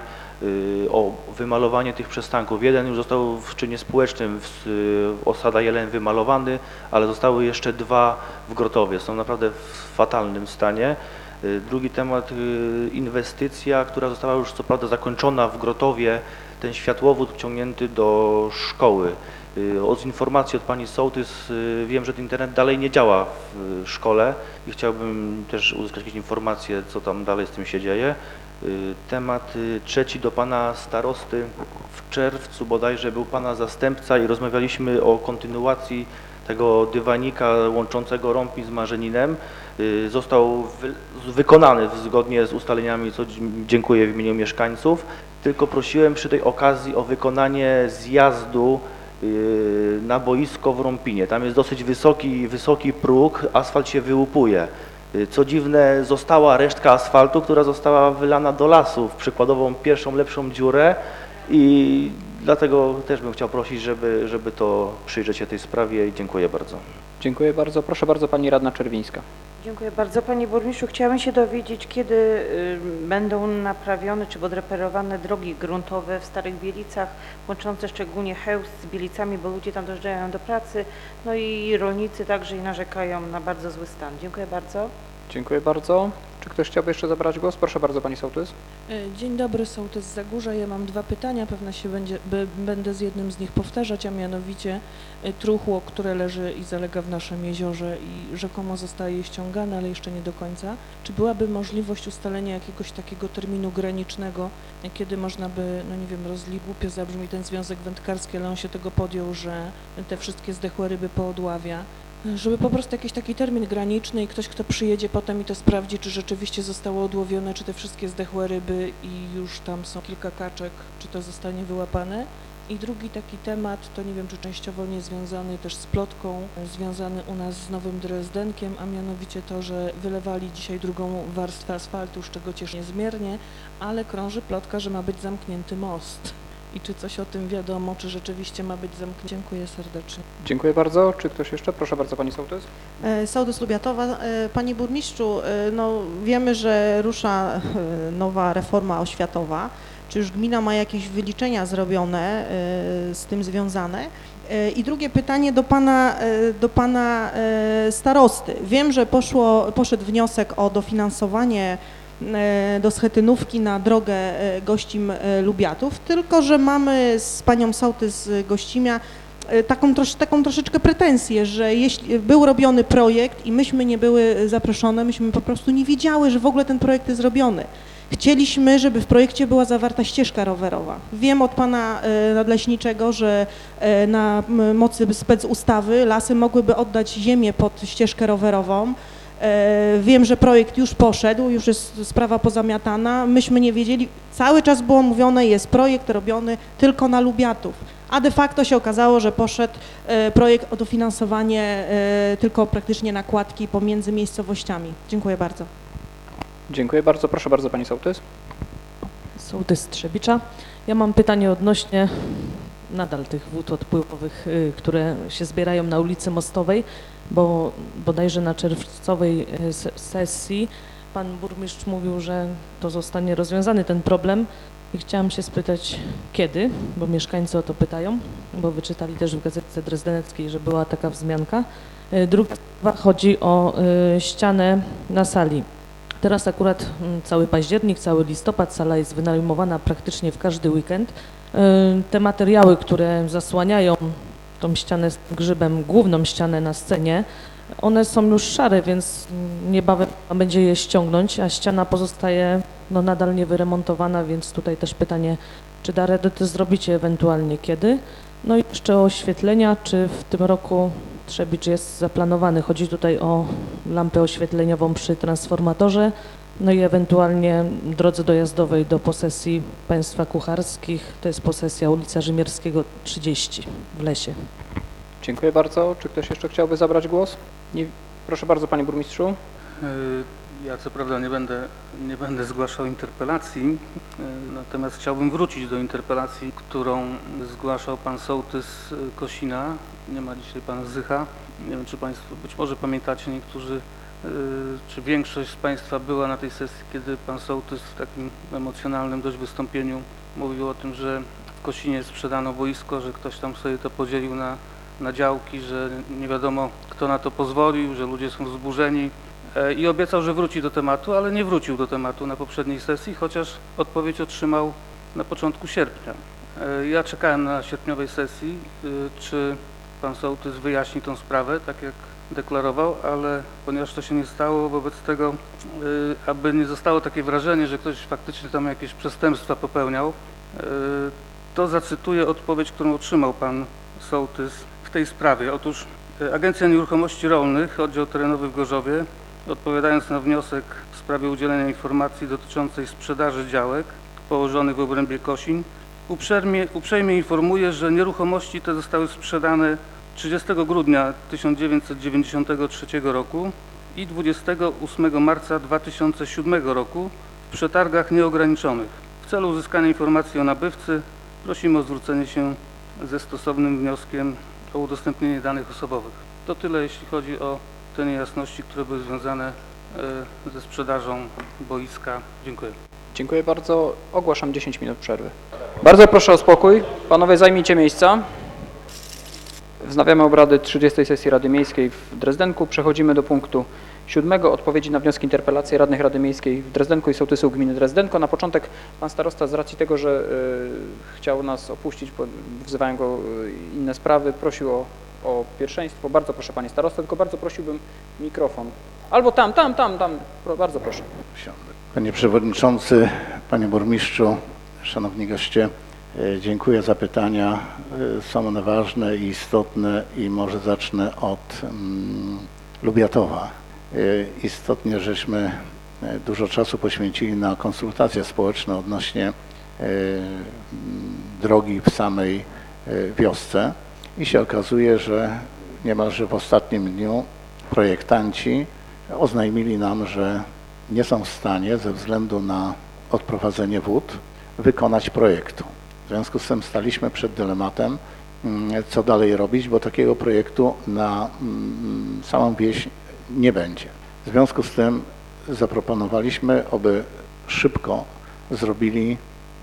N: o wymalowanie tych przystanków. Jeden już został w czynie społecznym w Osada Jeleń wymalowany, ale zostały jeszcze 2 w Grotowie. Są naprawdę w fatalnym stanie. Drugi temat, inwestycja, która została już co prawda zakończona w Grotowie, ten światłowód wciągnięty do szkoły. Od informacji od pani sołtys wiem, że ten internet dalej nie działa w szkole i chciałbym też uzyskać jakieś informacje, co tam dalej z tym się dzieje. Temat trzeci do pana starosty. W czerwcu bodajże był pana zastępca i rozmawialiśmy o kontynuacji tego dywanika łączącego Rąpin z Marzeninem. Został wykonany zgodnie z ustaleniami, co dziękuję w imieniu mieszkańców. Tylko prosiłem przy tej okazji o wykonanie zjazdu na boisko w Rąpinie. Tam jest dosyć wysoki próg, asfalt się wyłupuje. Co dziwne, została resztka asfaltu, która została wylana do lasu w przykładową pierwszą, lepszą dziurę i dlatego też bym chciał prosić, żeby to przyjrzeć się tej sprawie i dziękuję bardzo.
A: Dziękuję bardzo. Proszę bardzo, pani radna Czerwińska.
O: Dziękuję bardzo. Panie burmistrzu, chciałabym się dowiedzieć, kiedy będą naprawione czy odreperowane drogi gruntowe w Starych Bielicach, łączące szczególnie Chełst z Bielicami, bo ludzie tam dojeżdżają do pracy, no i rolnicy także i narzekają na bardzo zły stan. Dziękuję bardzo.
A: Dziękuję bardzo. Czy ktoś chciałby jeszcze zabrać głos? Proszę bardzo, pani sołtys.
P: Dzień dobry, sołtys z Zagórza. Ja mam 2 pytania, pewnie się będę z jednym z nich powtarzać, a mianowicie truchło, które leży i zalega w naszym jeziorze i rzekomo zostaje ściągane, ale jeszcze nie do końca. Czy byłaby możliwość ustalenia jakiegoś takiego terminu granicznego, kiedy można by, no nie wiem, głupio zabrzmi ten związek wędkarski, ale on się tego podjął, że te wszystkie zdechłe ryby poodławia, żeby po prostu jakiś taki termin graniczny i ktoś, kto przyjedzie potem i to sprawdzi, czy rzeczywiście zostało odłowione, czy te wszystkie zdechłe ryby i już tam są kilka kaczek, czy to zostanie wyłapane. I drugi taki temat, to nie wiem, czy częściowo niezwiązany też z plotką, związany u nas z Nowym Drezdenkiem, a mianowicie to, że wylewali dzisiaj drugą warstwę asfaltu, z czego cieszę niezmiernie, ale krąży plotka, że ma być zamknięty most. I czy coś o tym wiadomo, czy rzeczywiście ma być zamknięty? Dziękuję serdecznie.
A: Dziękuję bardzo. Czy ktoś jeszcze? Proszę bardzo, pani sołtys.
Q: Sołtys Lubiatowa. Panie burmistrzu, no wiemy, że rusza nowa reforma oświatowa. Czy już gmina ma jakieś wyliczenia zrobione z tym związane? I drugie pytanie do pana starosty. Wiem, że poszedł wniosek o dofinansowanie do schetynówki na drogę Gościm-Lubiatów, tylko że mamy z panią sołtys z Gościmia taką troszeczkę pretensję, że jeśli był robiony projekt i myśmy nie były zaproszone, myśmy po prostu nie wiedziały, że w ogóle ten projekt jest robiony. Chcieliśmy, żeby w projekcie była zawarta ścieżka rowerowa. Wiem od pana nadleśniczego, że na mocy specustawy lasy mogłyby oddać ziemię pod ścieżkę rowerową. Wiem, że projekt już poszedł, już jest sprawa pozamiatana. Myśmy nie wiedzieli, cały czas było mówione, jest projekt robiony tylko na Lubiatów, a de facto się okazało, że poszedł projekt o dofinansowanie tylko praktycznie nakładki pomiędzy miejscowościami. Dziękuję bardzo.
A: Dziękuję bardzo. Proszę bardzo, pani sołtys.
R: Sołtys Trzebicza. Ja mam pytanie odnośnie nadal tych wód odpływowych, które się zbierają na ulicy Mostowej, bo bodajże na czerwcowej sesji pan burmistrz mówił, że to zostanie rozwiązany ten problem i chciałam się spytać kiedy, bo mieszkańcy o to pytają, bo wyczytali też w Gazetce Drezdeneckiej, że była taka wzmianka. Druga sprawa chodzi o ścianę na sali. Teraz akurat cały październik, cały listopad, sala jest wynajmowana praktycznie w każdy weekend. Te materiały, które zasłaniają tą ścianę z grzybem, główną ścianę na scenie, one są już szare, więc niebawem będzie je ściągnąć, a ściana pozostaje no, nadal niewyremontowana, więc tutaj też pytanie, czy da radę to zrobicie ewentualnie kiedy? No i jeszcze o oświetlenia, czy w tym roku Trzebicz jest zaplanowany? Chodzi tutaj o lampę oświetleniową przy transformatorze, no i ewentualnie drodze dojazdowej do posesji państwa kucharskich, to jest posesja ulica Rzymierskiego 30 w Lesie.
A: Dziękuję bardzo. Czy ktoś jeszcze chciałby zabrać głos? Nie. Proszę bardzo, panie burmistrzu.
S: Ja co prawda nie będę zgłaszał interpelacji, natomiast chciałbym wrócić do interpelacji, którą zgłaszał pan sołtys Kosina. Nie ma dzisiaj pana Zycha. Nie wiem, czy państwo być może pamiętacie niektórzy, czy większość z państwa była na tej sesji, kiedy pan sołtys w takim emocjonalnym dość wystąpieniu mówił o tym, że w Kosinie sprzedano boisko, że ktoś tam sobie to podzielił na działki, że nie wiadomo kto na to pozwolił, że ludzie są wzburzeni i obiecał, że wróci do tematu, ale nie wrócił do tematu na poprzedniej sesji, chociaż odpowiedź otrzymał na początku sierpnia. Ja czekałem na sierpniowej sesji, czy pan sołtys wyjaśni tą sprawę, tak jak deklarował, ale ponieważ to się nie stało, wobec tego, aby nie zostało takie wrażenie, że ktoś faktycznie tam jakieś przestępstwa popełniał, to zacytuję odpowiedź, którą otrzymał pan sołtys w tej sprawie. Otóż Agencja Nieruchomości Rolnych, Oddział Terenowy w Gorzowie, odpowiadając na wniosek w sprawie udzielenia informacji dotyczącej sprzedaży działek położonych w obrębie Kosin, uprzejmie informuje, że nieruchomości te zostały sprzedane 30 grudnia 1993 roku i 28 marca 2007 roku w przetargach nieograniczonych. W celu uzyskania informacji o nabywcy prosimy o zwrócenie się ze stosownym wnioskiem o udostępnienie danych osobowych. To tyle, jeśli chodzi o te niejasności, które były związane ze sprzedażą boiska. Dziękuję.
A: Dziękuję bardzo. Ogłaszam 10 minut przerwy. Bardzo proszę o spokój. Panowie, zajmijcie miejsca. Wznawiamy obrady 30. sesji Rady Miejskiej w Drezdenku. Przechodzimy do punktu 7. Odpowiedzi na wnioski interpelacji radnych Rady Miejskiej w Drezdenku i sołtysów gminy Drezdenko. Na początek pan starosta z racji tego, że chciał nas opuścić, wzywają go inne sprawy, prosił o pierwszeństwo. Bardzo proszę panie starosta, tylko bardzo prosiłbym mikrofon. Albo tam, bardzo proszę.
T: Panie Przewodniczący, Panie Burmistrzu, Szanowni Goście, dziękuję za pytania. Są one ważne i istotne i może zacznę od Lubiatowa. Istotnie żeśmy dużo czasu poświęcili na konsultacje społeczne odnośnie drogi w samej wiosce i się okazuje, że niemalże w ostatnim dniu projektanci oznajmili nam, że nie są w stanie ze względu na odprowadzenie wód wykonać projektu. W związku z tym staliśmy przed dylematem, co dalej robić, bo takiego projektu na samą wieś nie będzie. W związku z tym zaproponowaliśmy, aby szybko zrobili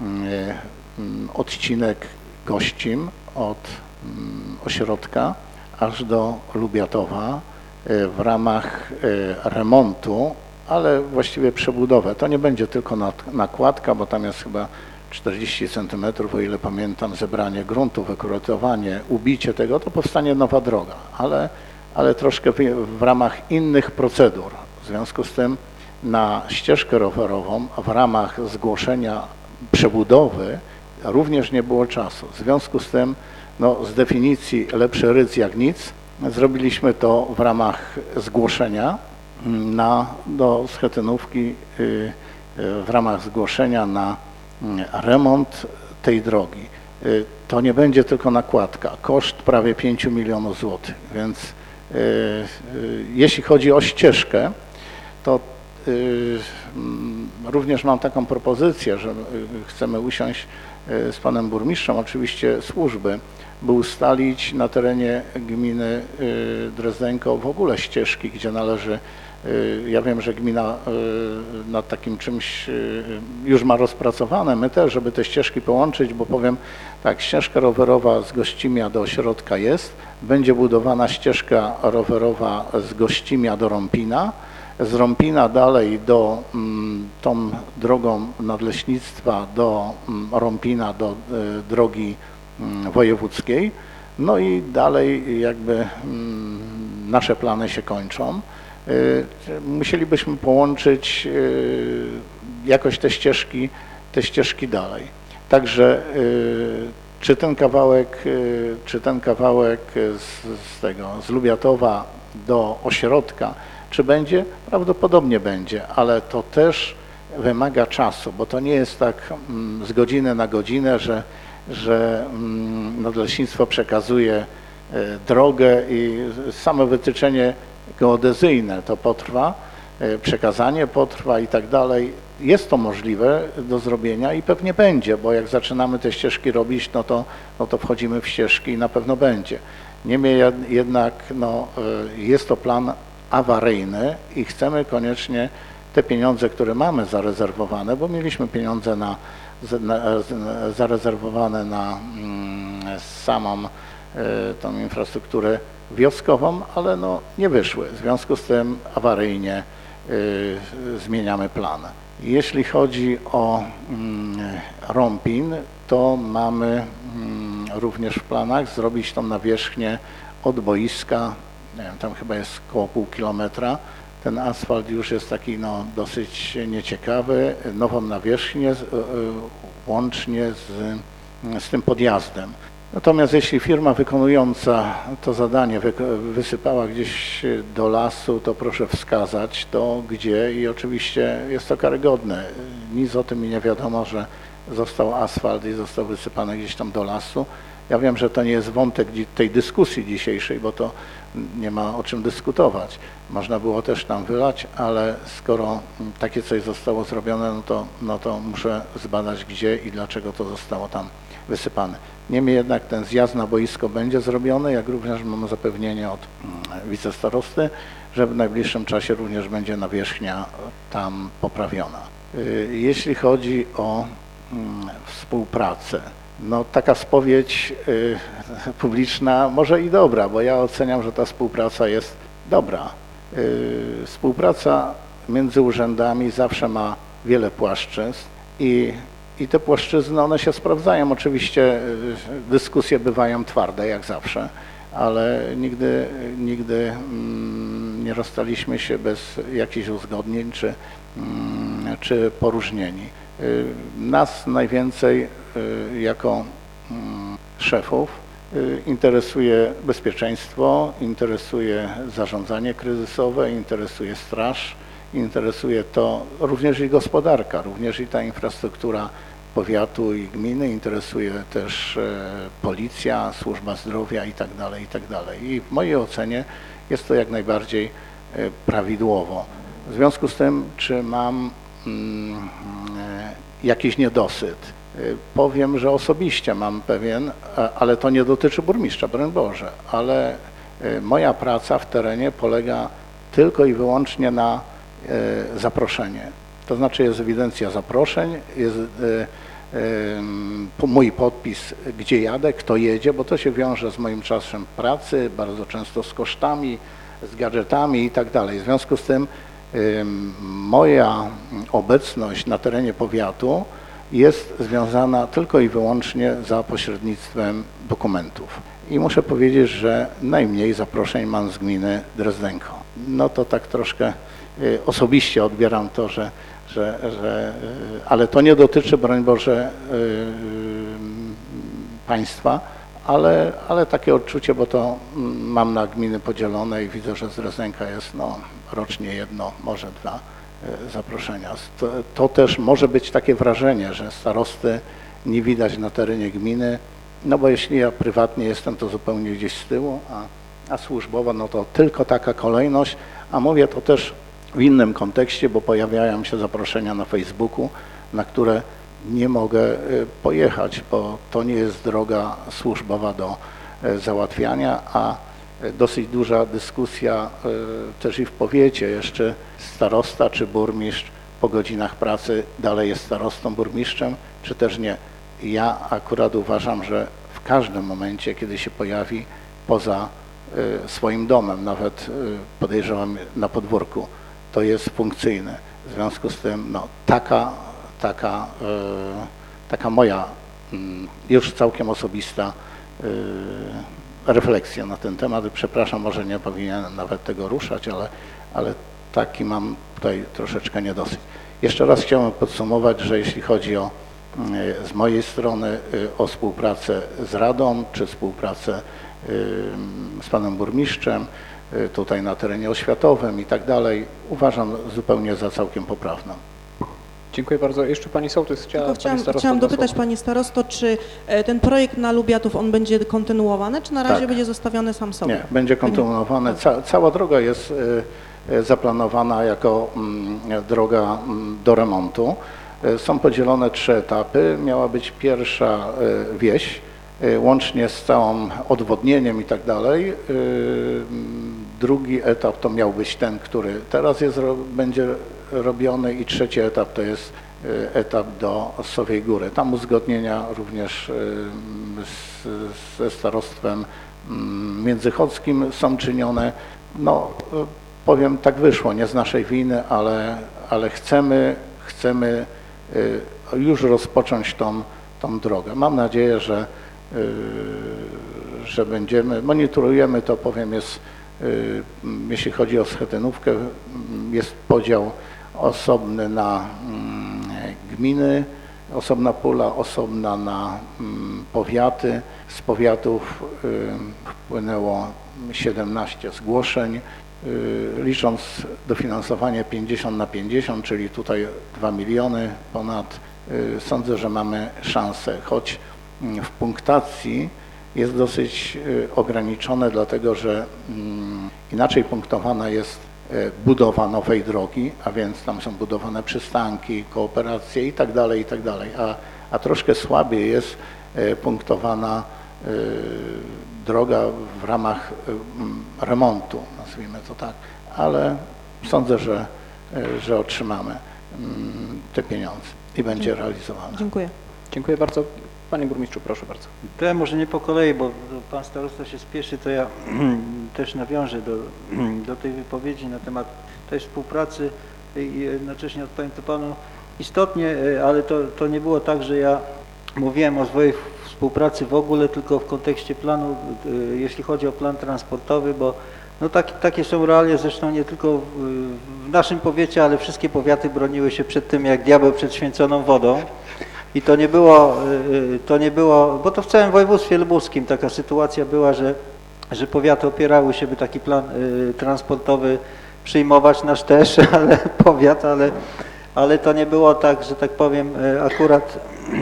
T: odcinek Gościm od ośrodka aż do Lubiatowa w ramach remontu, ale właściwie przebudowę. To nie będzie tylko nakładka, bo tam jest chyba 40 cm, o ile pamiętam, zebranie gruntu, wykuratowanie, ubicie tego, to powstanie nowa droga, ale troszkę w ramach innych procedur. W związku z tym na ścieżkę rowerową w ramach zgłoszenia przebudowy również nie było czasu. W związku z tym z definicji lepszy rydz jak nic zrobiliśmy to w ramach zgłoszenia do schetynówki, w ramach zgłoszenia na remont tej drogi. To nie będzie tylko nakładka, koszt prawie 5 milionów złotych, więc jeśli chodzi o ścieżkę, to również mam taką propozycję, że chcemy usiąść z panem burmistrzem, oczywiście służby, by ustalić na terenie gminy Drezdenko w ogóle ścieżki, gdzie należy. Ja wiem, że gmina nad takim czymś już ma rozpracowane, my też, żeby te ścieżki połączyć, bo powiem tak, ścieżka rowerowa z Gościmia do ośrodka jest, będzie budowana ścieżka rowerowa z Gościmia do Rąpina, z Rąpina dalej do tą drogą nadleśnictwa do Rąpina, do drogi wojewódzkiej, no i dalej jakby nasze plany się kończą. Musielibyśmy połączyć jakoś te ścieżki dalej. Także czy ten kawałek z Lubiatowa do ośrodka, czy będzie? Prawdopodobnie będzie, ale to też wymaga czasu, bo to nie jest tak z godziny na godzinę, że nadleśnictwo przekazuje drogę i samo wytyczenie geodezyjne to potrwa, przekazanie potrwa i tak dalej. Jest to możliwe do zrobienia i pewnie będzie, bo jak zaczynamy te ścieżki robić, no to wchodzimy w ścieżki i na pewno będzie. Niemniej jednak jest to plan awaryjny i chcemy koniecznie te pieniądze, które mamy zarezerwowane, bo mieliśmy pieniądze zarezerwowane na samą tą infrastrukturę wioskową, ale nie wyszły. W związku z tym awaryjnie zmieniamy plan. Jeśli chodzi o Rąpin, to mamy również w planach zrobić tą nawierzchnię od boiska, nie wiem, tam chyba jest około pół kilometra. Ten asfalt już jest taki dosyć nieciekawy, nową nawierzchnię łącznie z tym podjazdem. Natomiast jeśli firma wykonująca to zadanie wysypała gdzieś do lasu, to proszę wskazać to gdzie i oczywiście jest to karygodne. Nic o tym mi nie wiadomo, że został asfalt i został wysypany gdzieś tam do lasu. Ja wiem, że to nie jest wątek tej dyskusji dzisiejszej, bo to nie ma o czym dyskutować. Można było też tam wylać, ale skoro takie coś zostało zrobione, no to muszę zbadać gdzie i dlaczego to zostało tam wysypany. Niemniej jednak ten zjazd na boisko będzie zrobiony, jak również mam zapewnienie od wicestarosty, że w najbliższym czasie również będzie nawierzchnia tam poprawiona. Jeśli chodzi o współpracę, no taka spowiedź publiczna może i dobra, bo ja oceniam, że ta współpraca jest dobra. Współpraca między urzędami zawsze ma wiele płaszczyzn i te płaszczyzny, one się sprawdzają. Oczywiście dyskusje bywają twarde, jak zawsze, ale nigdy nie rozstaliśmy się bez jakichś uzgodnień czy poróżnieni. Nas najwięcej jako szefów interesuje bezpieczeństwo, interesuje zarządzanie kryzysowe, interesuje straż, interesuje to również i gospodarka, również i ta infrastruktura powiatu i gminy, interesuje też policja, służba zdrowia i tak dalej. I w mojej ocenie jest to jak najbardziej prawidłowo. W związku z tym, czy mam jakiś niedosyt? Powiem, że osobiście mam pewien, ale to nie dotyczy burmistrza, broń Boże, ale moja praca w terenie polega tylko i wyłącznie na zaproszenie. To znaczy jest ewidencja zaproszeń, jest mój podpis, gdzie jadę, kto jedzie, bo to się wiąże z moim czasem pracy, bardzo często z kosztami, z gadżetami i tak dalej. W związku z tym moja obecność na terenie powiatu jest związana tylko i wyłącznie za pośrednictwem dokumentów. I muszę powiedzieć, że najmniej zaproszeń mam z gminy Drezdenko. No to tak troszkę osobiście odbieram to, ale to nie dotyczy, broń Boże, państwa, ale takie odczucie, bo to mam na gminy podzielone i widzę, że z Drezdenka jest rocznie jedno, może dwa zaproszenia. To też może być takie wrażenie, że starosty nie widać na terenie gminy, no bo jeśli ja prywatnie jestem, to zupełnie gdzieś z tyłu, a służbowo, no to tylko taka kolejność, a mówię to też w innym kontekście, bo pojawiają się zaproszenia na Facebooku, na które nie mogę pojechać, bo to nie jest droga służbowa do załatwiania, a dosyć duża dyskusja też i w powiecie jeszcze starosta czy burmistrz po godzinach pracy dalej jest starostą, burmistrzem, czy też nie. Ja akurat uważam, że w każdym momencie, kiedy się pojawi poza swoim domem, nawet podejrzewam na podwórku, to jest funkcyjne. W związku z tym taka moja już całkiem osobista refleksja na ten temat. Przepraszam, może nie powinienem nawet tego ruszać, ale taki mam tutaj troszeczkę niedosyt. Jeszcze raz chciałem podsumować, że jeśli chodzi z mojej strony o współpracę z Radą, czy współpracę z panem burmistrzem, tutaj na terenie oświatowym i tak dalej, uważam zupełnie za całkiem poprawną.
A: Dziękuję bardzo. Jeszcze pani sołtys
Q: Chciałam dopytać pani starosto, czy ten projekt na Lubiatów, on będzie kontynuowany, czy na razie będzie zostawiony sam sobie?
T: Nie, będzie kontynuowany. Cała droga jest zaplanowana jako droga do remontu. Są podzielone 3 etapy. Miała być pierwsza wieś, łącznie z całym odwodnieniem i tak dalej. Drugi etap to miał być ten, który teraz będzie robiony i trzeci etap to jest etap do Sowiej Góry. Tam uzgodnienia również ze starostwem międzychodzkim są czynione. No, powiem, tak wyszło, nie z naszej winy, ale chcemy już rozpocząć tą drogę. Mam nadzieję, że monitorujemy to, powiem, jeśli chodzi o Schetynówkę, jest podział osobny na gminy, osobna pula, osobna na powiaty. Z powiatów wpłynęło 17 zgłoszeń, licząc dofinansowanie 50/50, czyli tutaj 2 miliony ponad. Sądzę, że mamy szansę, choć w punktacji jest dosyć ograniczone, dlatego że inaczej punktowana jest budowa nowej drogi, a więc tam są budowane przystanki, kooperacje i tak dalej, a troszkę słabiej jest punktowana droga w ramach remontu, nazwijmy to tak, ale sądzę, że otrzymamy te pieniądze i będzie realizowane.
Q: Dziękuję.
A: Dziękuję bardzo. Panie burmistrzu, proszę bardzo.
B: To ja może nie po kolei, bo pan starosta się spieszy, to ja też nawiążę do tej wypowiedzi na temat tej współpracy i jednocześnie odpowiem to panu istotnie, ale to nie było tak, że ja mówiłem o swojej współpracy w ogóle, tylko w kontekście planu, jeśli chodzi o plan transportowy, bo no takie są realia, zresztą nie tylko w naszym powiecie, ale wszystkie powiaty broniły się przed tym jak diabeł przed święconą wodą. I to nie było, bo to w całym województwie lubuskim taka sytuacja była, że powiaty opierały się, by taki plan transportowy przyjmować, nasz też, ale powiat, ale to nie było tak, że tak powiem, akurat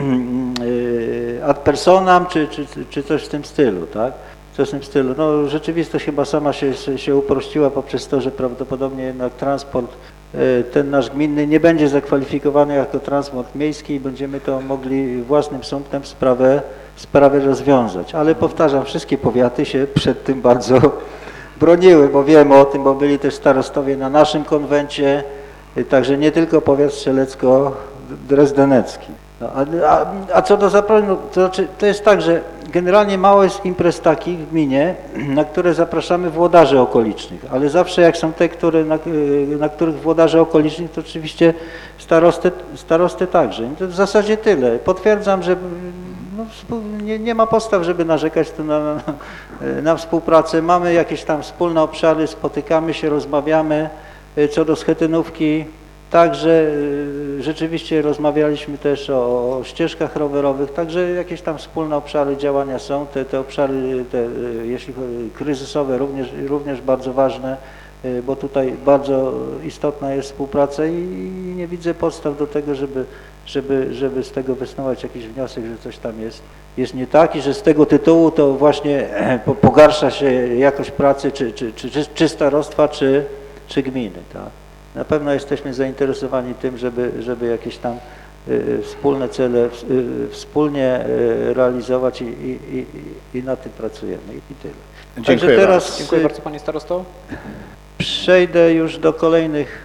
B: ad personam, czy coś w tym stylu, tak? Coś w tym stylu. No rzeczywistość chyba sama się uprościła poprzez to, że prawdopodobnie jednak transport ten nasz gminny nie będzie zakwalifikowany jako transport miejski i będziemy to mogli własnym sumptem sprawę rozwiązać. Ale powtarzam, wszystkie powiaty się przed tym bardzo broniły, bo wiemy o tym, bo byli też starostowie na naszym konwencie, także nie tylko powiat strzelecko-drezdenecki. No, a co do zaproszeń, to jest tak, że generalnie mało jest imprez takich w gminie, na które zapraszamy włodarzy okolicznych, ale zawsze jak są te, na których włodarzy okolicznych, to oczywiście starostę także. I to w zasadzie tyle. Potwierdzam, że no, nie ma podstaw, żeby narzekać tu na współpracę. Mamy jakieś tam wspólne obszary, spotykamy się, rozmawiamy. Co do schetynówki, także rzeczywiście rozmawialiśmy też o ścieżkach rowerowych, także jakieś tam wspólne obszary działania są. Te obszary, jeśli kryzysowe, również bardzo ważne, bo tutaj bardzo istotna jest współpraca i nie widzę podstaw do tego, żeby z tego wysnuwać jakiś wniosek, że coś tam jest nie tak i że z tego tytułu to właśnie pogarsza się jakość pracy czy starostwa, czy gminy. Tak? Na pewno jesteśmy zainteresowani tym, żeby jakieś tam wspólne cele wspólnie realizować i nad tym pracujemy i tyle.
T: Dziękuję
B: teraz
A: Dziękuję bardzo panie starosto.
B: Przejdę już do kolejnych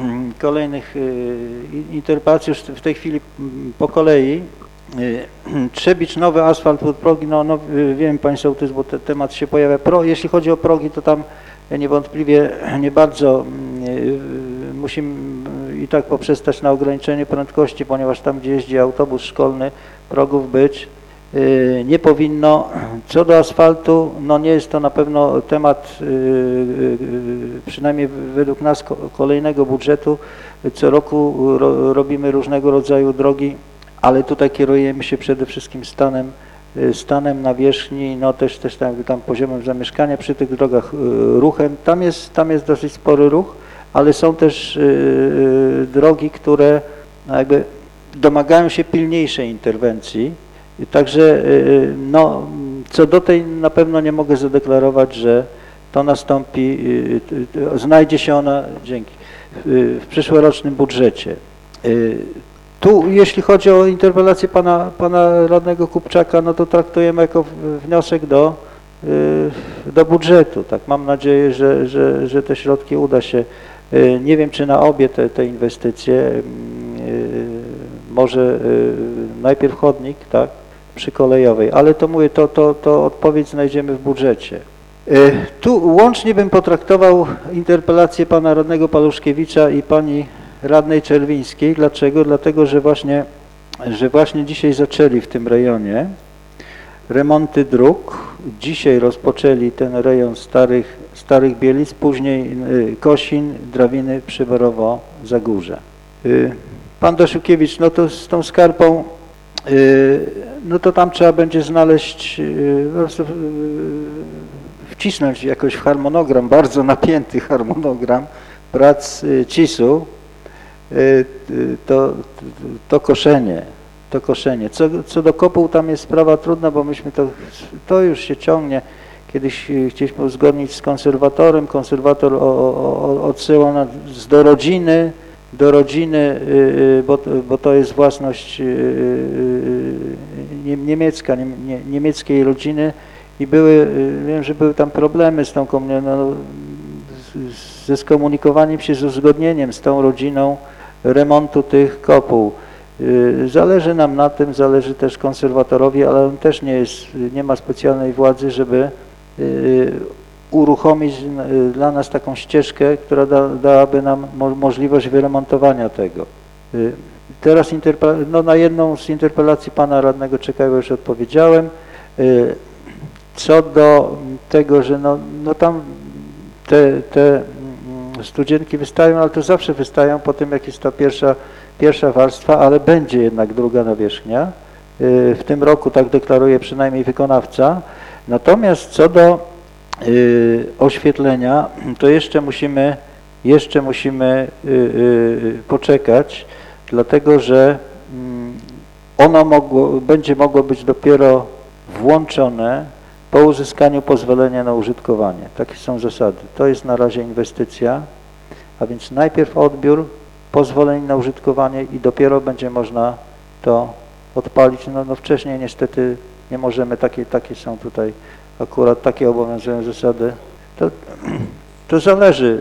B: interpelacji, już w tej chwili po kolei. Trzebicz, nowy asfalt pod progi, no wiem Panie Sołtys, bo temat się pojawia. Jeśli chodzi o progi, to tam niewątpliwie nie bardzo musimy i tak poprzestać na ograniczenie prędkości, ponieważ tam, gdzie jeździ autobus szkolny, progów być nie powinno. Co do asfaltu, no nie jest to na pewno temat, przynajmniej według nas, kolejnego budżetu. Co roku robimy różnego rodzaju drogi, ale tutaj kierujemy się przede wszystkim stanem nawierzchni, no też tam poziomem zamieszkania przy tych drogach, ruchem. Tam jest dosyć spory ruch, ale są też drogi, które jakby domagają się pilniejszej interwencji. Także no, co do tej na pewno nie mogę zadeklarować, że to nastąpi, znajdzie się ona w przyszłorocznym budżecie. Tu jeśli chodzi o interpelację pana radnego Kupczaka, no to traktujemy jako wniosek do budżetu. Tak, mam nadzieję, że te środki uda się. Nie wiem, czy na obie te inwestycje, może najpierw chodnik, tak, przy kolejowej, ale to mówię, to odpowiedź znajdziemy w budżecie. Tu łącznie bym potraktował interpelację pana radnego Paluszkiewicza i pani radnej Czerwińskiej. Dlaczego? Dlatego, że właśnie dzisiaj zaczęli w tym rejonie remonty dróg. Dzisiaj rozpoczęli ten rejon Starych Bielic, później Kosin, Drawiny, Przyborowo, Zagórze. Pan Dosiukiewicz, no to z tą skarpą, no to tam trzeba będzie znaleźć, po prostu wcisnąć jakoś w harmonogram, bardzo napięty harmonogram prac CIS-u, to koszenie. Co do kopuł, tam jest sprawa trudna, bo myśmy to już się ciągnie. Kiedyś chcieliśmy uzgodnić z konserwatorem, konserwator odsyła nas do rodziny, bo to jest własność niemieckiej rodziny i były, wiem, że były tam problemy z tą ze skomunikowaniem się, z uzgodnieniem z tą rodziną remontu tych kopuł. Zależy nam na tym, zależy też konserwatorowi, ale on też nie ma specjalnej władzy, żeby uruchomić dla nas taką ścieżkę, która dałaby nam możliwość wyremontowania tego. Teraz na jedną z interpelacji pana radnego Czekajła już odpowiedziałem. Co do tego, że tam te studzienki wystają, ale to zawsze wystają po tym, jak jest ta pierwsza warstwa, ale będzie jednak druga nawierzchnia. W tym roku tak deklaruje przynajmniej wykonawca. Natomiast co do oświetlenia, to jeszcze musimy poczekać, dlatego że ono będzie mogło być dopiero włączone po uzyskaniu pozwolenia na użytkowanie. Takie są zasady. To jest na razie inwestycja, a więc najpierw odbiór, pozwolenie na użytkowanie i dopiero będzie można to odpalić. No wcześniej niestety nie możemy, takie są tutaj akurat, takie obowiązują zasady. To zależy.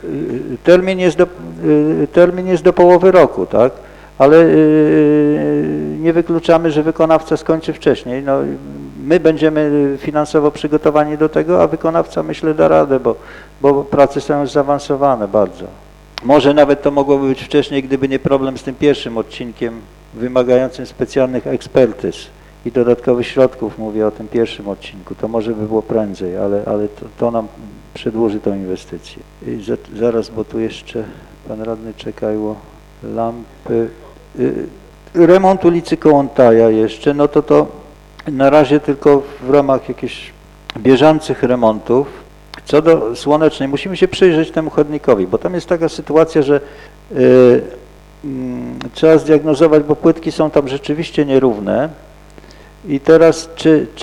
B: Termin jest do połowy roku, tak? Ale nie wykluczamy, że wykonawca skończy wcześniej. No, my będziemy finansowo przygotowani do tego, a wykonawca, myślę, da radę, bo prace są już zaawansowane bardzo. Może nawet to mogłoby być wcześniej, gdyby nie problem z tym pierwszym odcinkiem wymagającym specjalnych ekspertyz i dodatkowych środków, mówię o tym pierwszym odcinku. To może by było prędzej, ale to nam przedłuży tą inwestycję. I zaraz, bo tu jeszcze pan radny Czekajło, lampy. Remont ulicy Kołątaja jeszcze, no to na razie tylko w ramach jakichś bieżących remontów. Co do Słonecznej, musimy się przyjrzeć temu chodnikowi, bo tam jest taka sytuacja, że trzeba zdiagnozować, bo płytki są tam rzeczywiście nierówne i teraz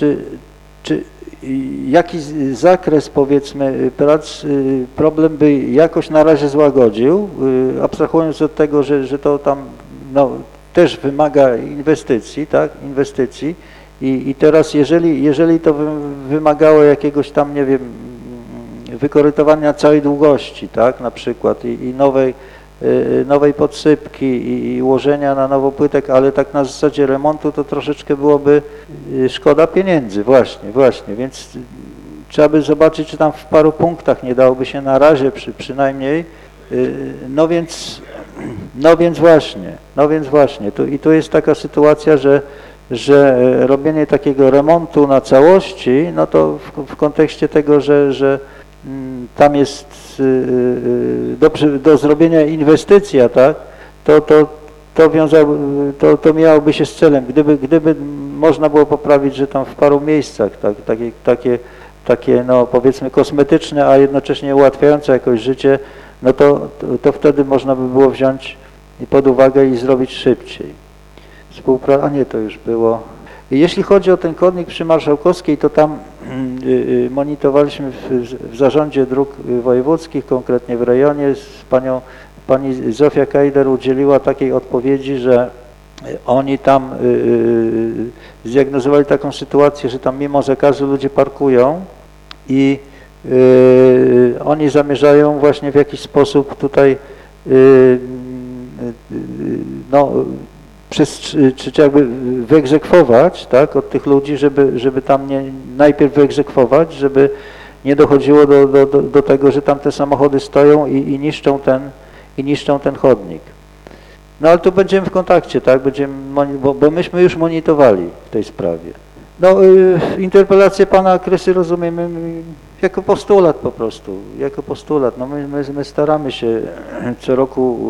B: jaki zakres, powiedzmy, prac problem by jakoś na razie złagodził, abstrahując od tego, że to tam też wymaga inwestycji, tak, i teraz jeżeli to wymagało jakiegoś tam, nie wiem, wykorytowania całej długości, tak, na przykład i nowej podsypki i ułożenia na nowo płytek, ale tak na zasadzie remontu to troszeczkę byłoby szkoda pieniędzy, właśnie, więc trzeba by zobaczyć, czy tam w paru punktach nie dałoby się na razie przynajmniej, no więc właśnie, tu jest taka sytuacja, że robienie takiego remontu na całości, no to w kontekście tego, że tam jest do zrobienia inwestycja, tak, to miałoby się z celem, gdyby można było poprawić, że tam w paru miejscach, tak, takie no powiedzmy kosmetyczne, a jednocześnie ułatwiające jakoś życie, no to wtedy można by było wziąć pod uwagę i zrobić szybciej. A nie, to już było. Jeśli chodzi o ten chodnik przy Marszałkowskiej, to tam monitorowaliśmy w Zarządzie Dróg Wojewódzkich, konkretnie w rejonie, pani Zofia Kajder udzieliła takiej odpowiedzi, że oni tam zdiagnozowali taką sytuację, że tam mimo zakazu ludzie parkują i oni zamierzają właśnie w jakiś sposób tutaj czy jakby wyegzekwować, tak, od tych ludzi, żeby tam najpierw wyegzekwować, żeby nie dochodziło do tego, że tam te samochody stoją i niszczą ten chodnik. No ale tu będziemy w kontakcie, tak, bo myśmy już monitorowali w tej sprawie. No, interpelację pana Krysy rozumiemy jako postulat po prostu, jako postulat. No my staramy się co roku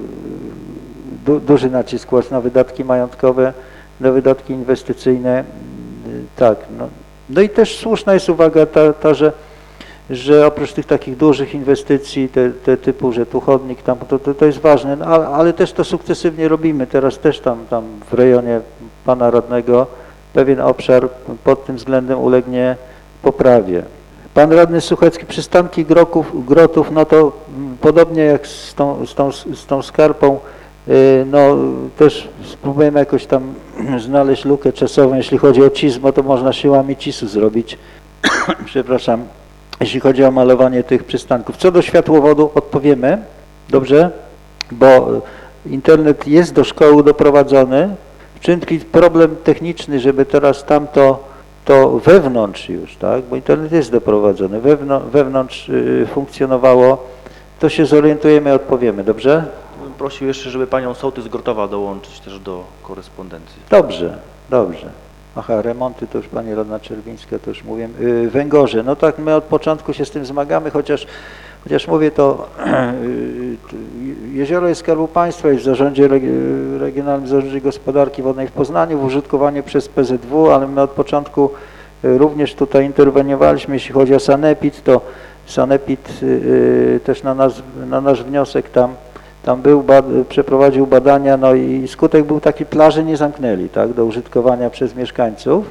B: duży nacisk kłaść na wydatki majątkowe, na wydatki inwestycyjne, tak. No i też słuszna jest uwaga ta, że oprócz tych takich dużych inwestycji, te typu, że tu chodnik, tam, to jest ważne, no, ale też to sukcesywnie robimy. Teraz też tam w rejonie pana radnego pewien obszar pod tym względem ulegnie poprawie. Pan radny Suchecki, przystanki grotów, no to podobnie jak z tą skarpą No też spróbujemy jakoś tam znaleźć lukę czasową. Jeśli chodzi o CISMO, to można siłami CIS-u zrobić. Przepraszam. Jeśli chodzi o malowanie tych przystanków. Co do światłowodu odpowiemy, dobrze? Bo internet jest do szkoły doprowadzony. W czym tkwi problem techniczny, żeby teraz tamto to wewnątrz już, tak? Bo internet jest doprowadzony, wewnątrz funkcjonowało, to się zorientujemy i odpowiemy, dobrze?
N: Bym prosił jeszcze, żeby panią sołtys Grotowa dołączyć też do korespondencji.
B: Dobrze, dobrze. Aha, remonty to już pani radna Czerwińska, to już mówiłem. Węgorze, no tak, my od początku się z tym zmagamy, chociaż mówię to, jezioro jest Skarbu Państwa, jest w zarządzie, Regionalnym Zarządzie Gospodarki Wodnej w Poznaniu, w użytkowaniu przez PZW, ale my od początku również tutaj interweniowaliśmy, jeśli chodzi o sanepid, to sanepid też na nasz wniosek tam był, przeprowadził badania, no i skutek był taki, plaży nie zamknęli, tak, do użytkowania przez mieszkańców.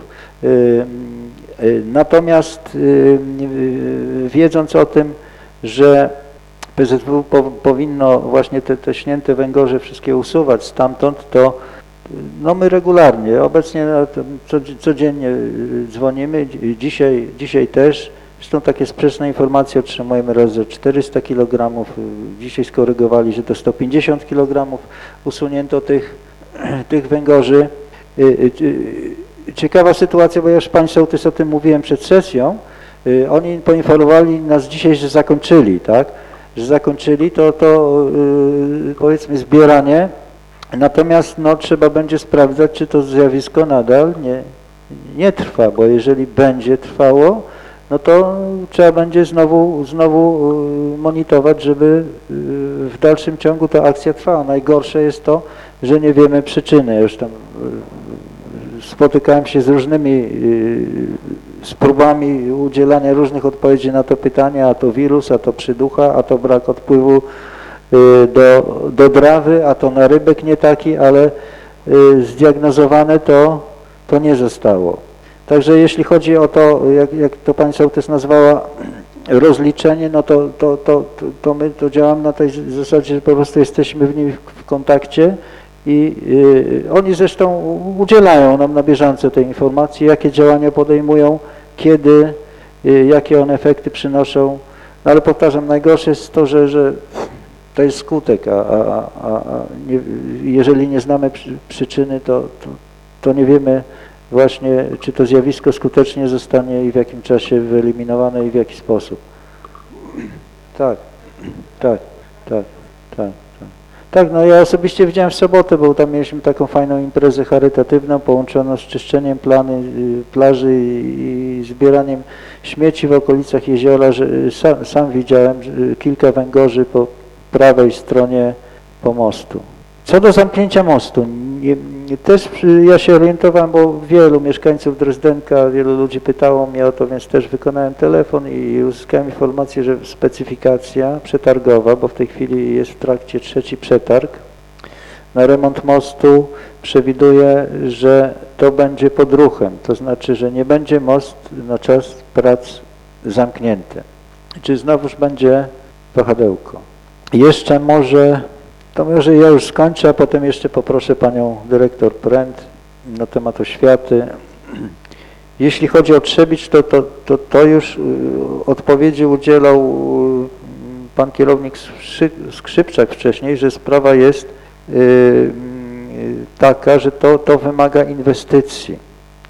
B: Natomiast wiedząc o tym, że PZW powinno właśnie te śnięte węgorze wszystkie usuwać stamtąd, to no my regularnie, obecnie codziennie dzwonimy, dzisiaj też. Zresztą takie sprzeczne informacje otrzymujemy raz, że 400 kg, dzisiaj skorygowali, że to 150 kg usunięto tych węgorzy. Ciekawa sytuacja, bo ja już Pani sołtys o tym mówiłem przed sesją, oni poinformowali nas dzisiaj, że zakończyli, tak? Że zakończyli to powiedzmy zbieranie, natomiast no, trzeba będzie sprawdzać, czy to zjawisko nadal nie trwa, bo jeżeli będzie trwało, no to trzeba będzie znowu monitorować, żeby w dalszym ciągu ta akcja trwała. Najgorsze jest to, że nie wiemy przyczyny. Ja już tam spotykałem się z różnymi z próbami udzielania różnych odpowiedzi na to pytanie, a to wirus, a to przyducha, a to brak odpływu do Drawy, a to na rybek nie taki, ale zdiagnozowane to nie zostało. Także jeśli chodzi o to, jak to Pani sołtys nazwała, rozliczenie, no to my to działamy na tej zasadzie, że po prostu jesteśmy w nim w kontakcie i oni zresztą udzielają nam na bieżąco tej informacji, jakie działania podejmują, kiedy, jakie one efekty przynoszą. No ale powtarzam, najgorsze jest to, że to jest skutek, a jeżeli nie znamy przyczyny, to nie wiemy właśnie, czy to zjawisko skutecznie zostanie i w jakim czasie wyeliminowane i w jaki sposób. Tak, no ja osobiście widziałem w sobotę, bo tam mieliśmy taką fajną imprezę charytatywną połączoną z czyszczeniem plaży i zbieraniem śmieci w okolicach jeziora, że sam widziałem kilka węgorzy po prawej stronie pomostu. Co do zamknięcia mostu, też ja się orientowałem, bo wielu mieszkańców Drezdenka, wielu ludzi pytało mnie o to, więc też wykonałem telefon i uzyskałem informację, że specyfikacja przetargowa, bo w tej chwili jest w trakcie 3. przetarg na remont mostu, przewiduje, że to będzie pod ruchem, to znaczy, że nie będzie most na czas prac zamknięty. Czy znowuż będzie wahadełko. Jeszcze może ja już skończę, a potem jeszcze poproszę Panią Dyrektor Pręt na temat oświaty. Jeśli chodzi o Trzebicz, to już odpowiedzi udzielał Pan Kierownik Skrzypczak wcześniej, że sprawa jest taka, że to wymaga inwestycji.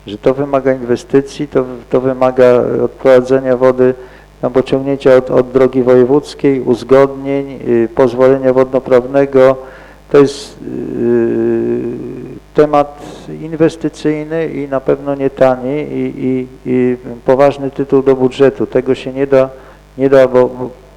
B: To wymaga odprowadzenia wody, pociągnięcia od drogi wojewódzkiej, uzgodnień, pozwolenia wodnoprawnego. To jest temat inwestycyjny i na pewno nie tani i poważny tytuł do budżetu. Tego się nie da, bo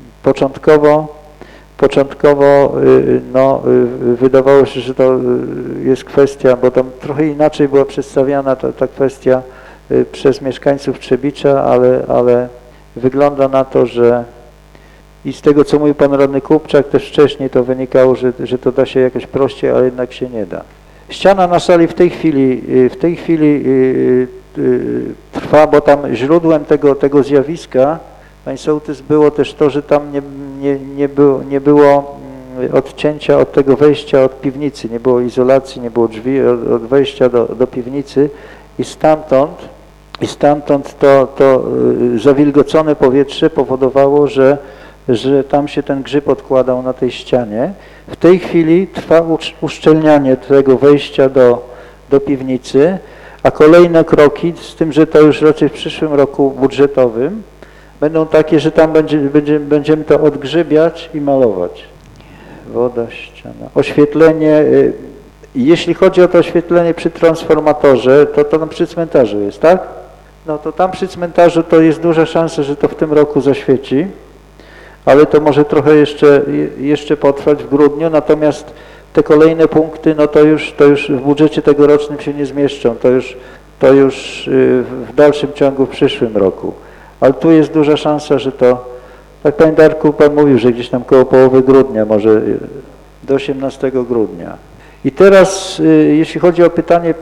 B: początkowo wydawało się, że to jest kwestia, bo tam trochę inaczej była przedstawiana ta kwestia przez mieszkańców Trzebicza, ale wygląda na to, że i z tego, co mówił Pan Radny Kupczak, też wcześniej to wynikało, że to da się jakoś prościej, ale jednak się nie da. Ściana na sali w tej chwili trwa, bo tam źródłem tego zjawiska, Pani sołtys, było też to, że tam nie było odcięcia od tego wejścia od piwnicy. Nie było izolacji, nie było drzwi od wejścia do piwnicy i stamtąd to zawilgocone powietrze powodowało, że tam się ten grzyb odkładał na tej ścianie. W tej chwili trwa uszczelnianie tego wejścia do piwnicy, a kolejne kroki, z tym, że to już raczej w przyszłym roku budżetowym, będą takie, że tam będziemy to odgrzybiać i malować. Woda, ściana. Oświetlenie, jeśli chodzi o to oświetlenie przy transformatorze, to tam przy cmentarzu jest, tak? No to tam przy cmentarzu to jest duża szansa, że to w tym roku zaświeci, ale to może trochę jeszcze potrwać w grudniu, natomiast te kolejne punkty, no to już w budżecie tegorocznym się nie zmieszczą, to już w dalszym ciągu w przyszłym roku. Ale tu jest duża szansa, że to, tak Panie Darku, Pan mówił, że gdzieś tam koło połowy grudnia, może do 18 grudnia. I teraz, jeśli chodzi o pytanie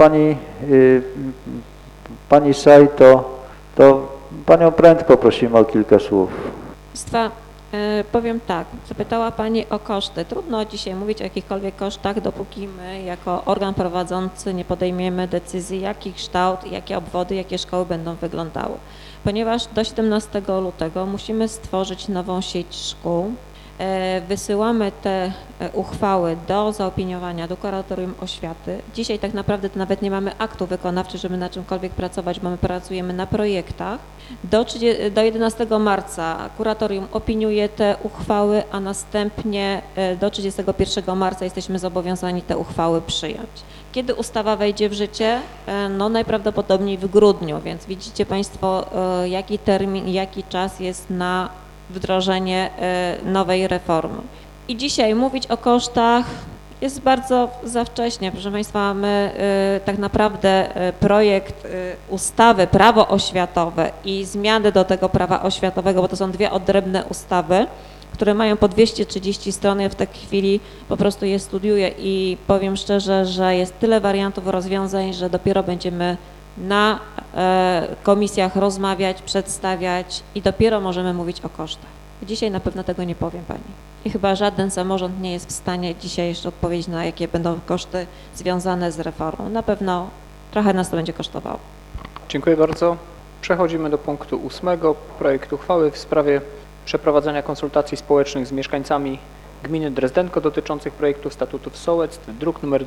B: pani Saj, to Panią Pręd poprosimy o kilka słów.
C: Państwa, powiem tak, zapytała Pani o koszty. Trudno dzisiaj mówić o jakichkolwiek kosztach, dopóki my jako organ prowadzący nie podejmiemy decyzji, jaki kształt, jakie obwody, jakie szkoły będą wyglądały. Ponieważ do 17 lutego musimy stworzyć nową sieć szkół. Wysyłamy te uchwały do zaopiniowania do kuratorium oświaty. Dzisiaj tak naprawdę to nawet nie mamy aktu wykonawczych, żeby na czymkolwiek pracować, bo my pracujemy na projektach. Do 11 marca kuratorium opiniuje te uchwały, a następnie do 31 marca jesteśmy zobowiązani te uchwały przyjąć. Kiedy ustawa wejdzie w życie? No najprawdopodobniej w grudniu, więc widzicie Państwo, jaki termin, jaki czas jest na wdrożenie nowej reformy. I dzisiaj mówić o kosztach jest bardzo za wcześnie. Proszę Państwa, my tak naprawdę projekt ustawy Prawo oświatowe i zmiany do tego prawa oświatowego, bo to są dwie odrębne ustawy, które mają po 230 stron. Ja w tej chwili po prostu je studiuję i powiem szczerze, że jest tyle wariantów rozwiązań, że dopiero będziemy na komisjach rozmawiać, przedstawiać i dopiero możemy mówić o kosztach. Dzisiaj na pewno tego nie powiem Pani. I chyba żaden samorząd nie jest w stanie dzisiaj jeszcze odpowiedzieć, na jakie będą koszty związane z reformą. Na pewno trochę nas to będzie kosztowało.
A: Dziękuję bardzo. Przechodzimy do punktu 8. Projekt uchwały w sprawie przeprowadzenia konsultacji społecznych z mieszkańcami gminy Drezdenko dotyczących projektu statutów sołectw, druk nr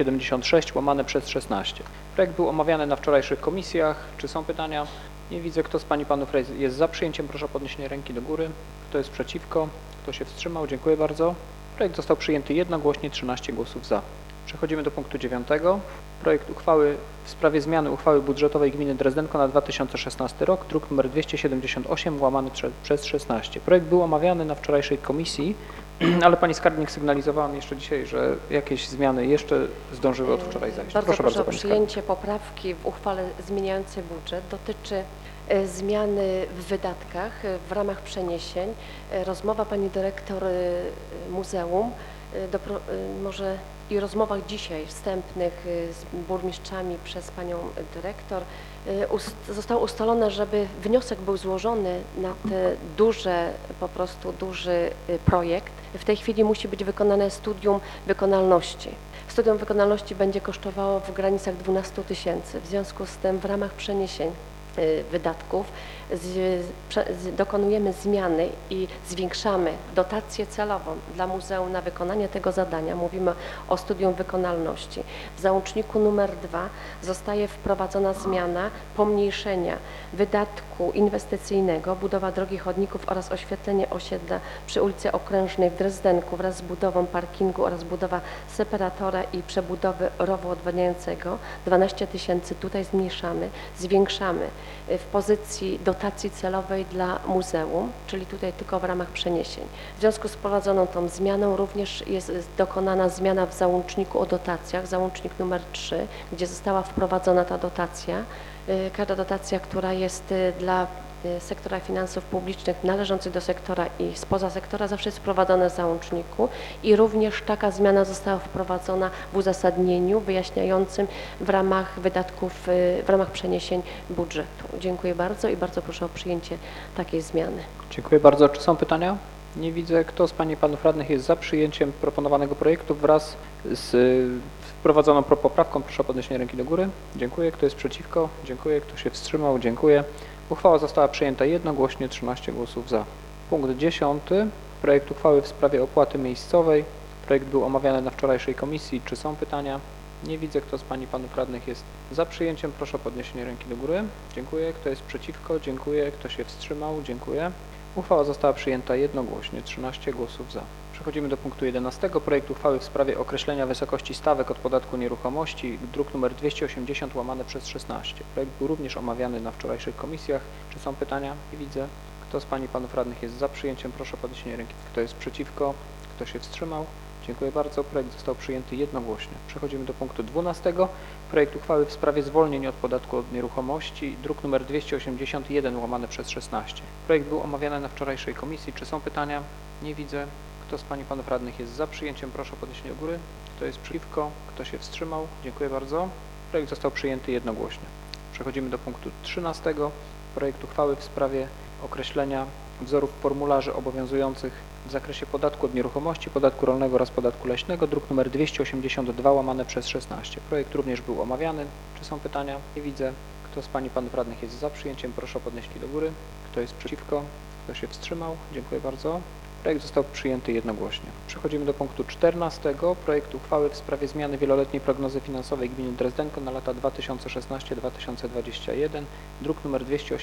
A: 276/16. Projekt był omawiany na wczorajszych komisjach. Czy są pytania? Nie widzę. Kto z Pań i Panów jest za przyjęciem? Proszę o podniesienie ręki do góry. Kto jest przeciwko? Kto się wstrzymał? Dziękuję bardzo. Projekt został przyjęty jednogłośnie, 13 głosów za. Przechodzimy do punktu 9. Projekt uchwały w sprawie zmiany uchwały budżetowej gminy Drezdenko na 2016 rok, druk nr 278/16. Projekt był omawiany na wczorajszej komisji, ale Pani Skarbnik sygnalizowała mi jeszcze dzisiaj, że jakieś zmiany jeszcze zdążyły od wczoraj zajść.
U: Bardzo proszę o przyjęcie poprawki w uchwale zmieniającej budżet. Dotyczy zmiany w wydatkach w ramach przeniesień. Rozmowa Pani Dyrektor Muzeum, może i rozmowach dzisiaj wstępnych z burmistrzami przez Panią Dyrektor zostało ustalone, żeby wniosek był złożony na te duży projekt. W tej chwili musi być wykonane studium wykonalności. Studium wykonalności będzie kosztowało w granicach 12 000. W związku z tym w ramach przeniesień wydatków dokonujemy zmiany i zwiększamy dotację celową dla muzeum na wykonanie tego zadania. Mówimy o studium wykonalności. W załączniku numer 2 zostaje wprowadzona zmiana pomniejszenia wydatku inwestycyjnego, budowa drogi chodników oraz oświetlenie osiedla przy ulicy Okrężnej w Drezdenku wraz z budową parkingu oraz budowa separatora i przebudowy rowu odwadniającego. 12 000 tutaj zmniejszamy, zwiększamy w pozycji dotacji celowej dla muzeum, czyli tutaj tylko w ramach przeniesień. W związku z wprowadzoną tą zmianą również jest dokonana zmiana w załączniku o dotacjach, załącznik numer 3, gdzie została wprowadzona ta dotacja. Każda dotacja, która jest dla sektora finansów publicznych należących do sektora i spoza sektora, zawsze jest wprowadzona w załączniku i również taka zmiana została wprowadzona w uzasadnieniu wyjaśniającym w ramach wydatków, w ramach przeniesień budżetu. Dziękuję bardzo i bardzo proszę o przyjęcie takiej zmiany.
A: Dziękuję bardzo. Czy są pytania? Nie widzę. Kto z Pań i Panów Radnych jest za przyjęciem proponowanego projektu wraz z wprowadzoną poprawką? Proszę o podniesienie ręki do góry. Dziękuję. Kto jest przeciwko? Dziękuję. Kto się wstrzymał? Dziękuję. Uchwała została przyjęta jednogłośnie, 13 głosów za. Punkt 10. Projekt uchwały w sprawie opłaty miejscowej. Projekt był omawiany na wczorajszej komisji. Czy są pytania? Nie widzę. Kto z Pań i Panów Radnych jest za przyjęciem? Proszę o podniesienie ręki do góry. Dziękuję. Kto jest przeciwko? Dziękuję. Kto się wstrzymał? Dziękuję. Uchwała została przyjęta jednogłośnie, 13 głosów za. Przechodzimy do punktu 11. Projekt uchwały w sprawie określenia wysokości stawek od podatku nieruchomości, druk nr 280/16. Projekt był również omawiany na wczorajszych komisjach. Czy są pytania? Nie widzę. Kto z Pań i Panów Radnych jest za przyjęciem? Proszę o podniesienie ręki. Kto jest przeciwko? Kto się wstrzymał? Dziękuję bardzo. Projekt został przyjęty jednogłośnie. Przechodzimy do punktu 12. Projekt uchwały w sprawie zwolnień od podatku od nieruchomości, druk nr 281/16. Projekt był omawiany na wczorajszej komisji. Czy są pytania? Nie widzę. Kto z Pań i Panów Radnych jest za przyjęciem? Proszę o podniesienie do góry. Kto jest przeciwko? Kto się wstrzymał? Dziękuję bardzo. Projekt został przyjęty jednogłośnie. Przechodzimy do punktu 13. Projekt uchwały w sprawie określenia wzorów formularzy obowiązujących w zakresie podatku od nieruchomości, podatku rolnego oraz podatku leśnego, druk nr 282/16. Projekt również był omawiany. Czy są pytania? Nie widzę. Kto z Pań i Panów Radnych jest za przyjęciem? Proszę o podniesienie do góry. Kto jest przeciwko? Kto się wstrzymał? Dziękuję bardzo. Projekt został przyjęty jednogłośnie. Przechodzimy do punktu 14. Projekt uchwały w sprawie zmiany wieloletniej prognozy finansowej gminy Drezdenko na lata 2016-2021, druk nr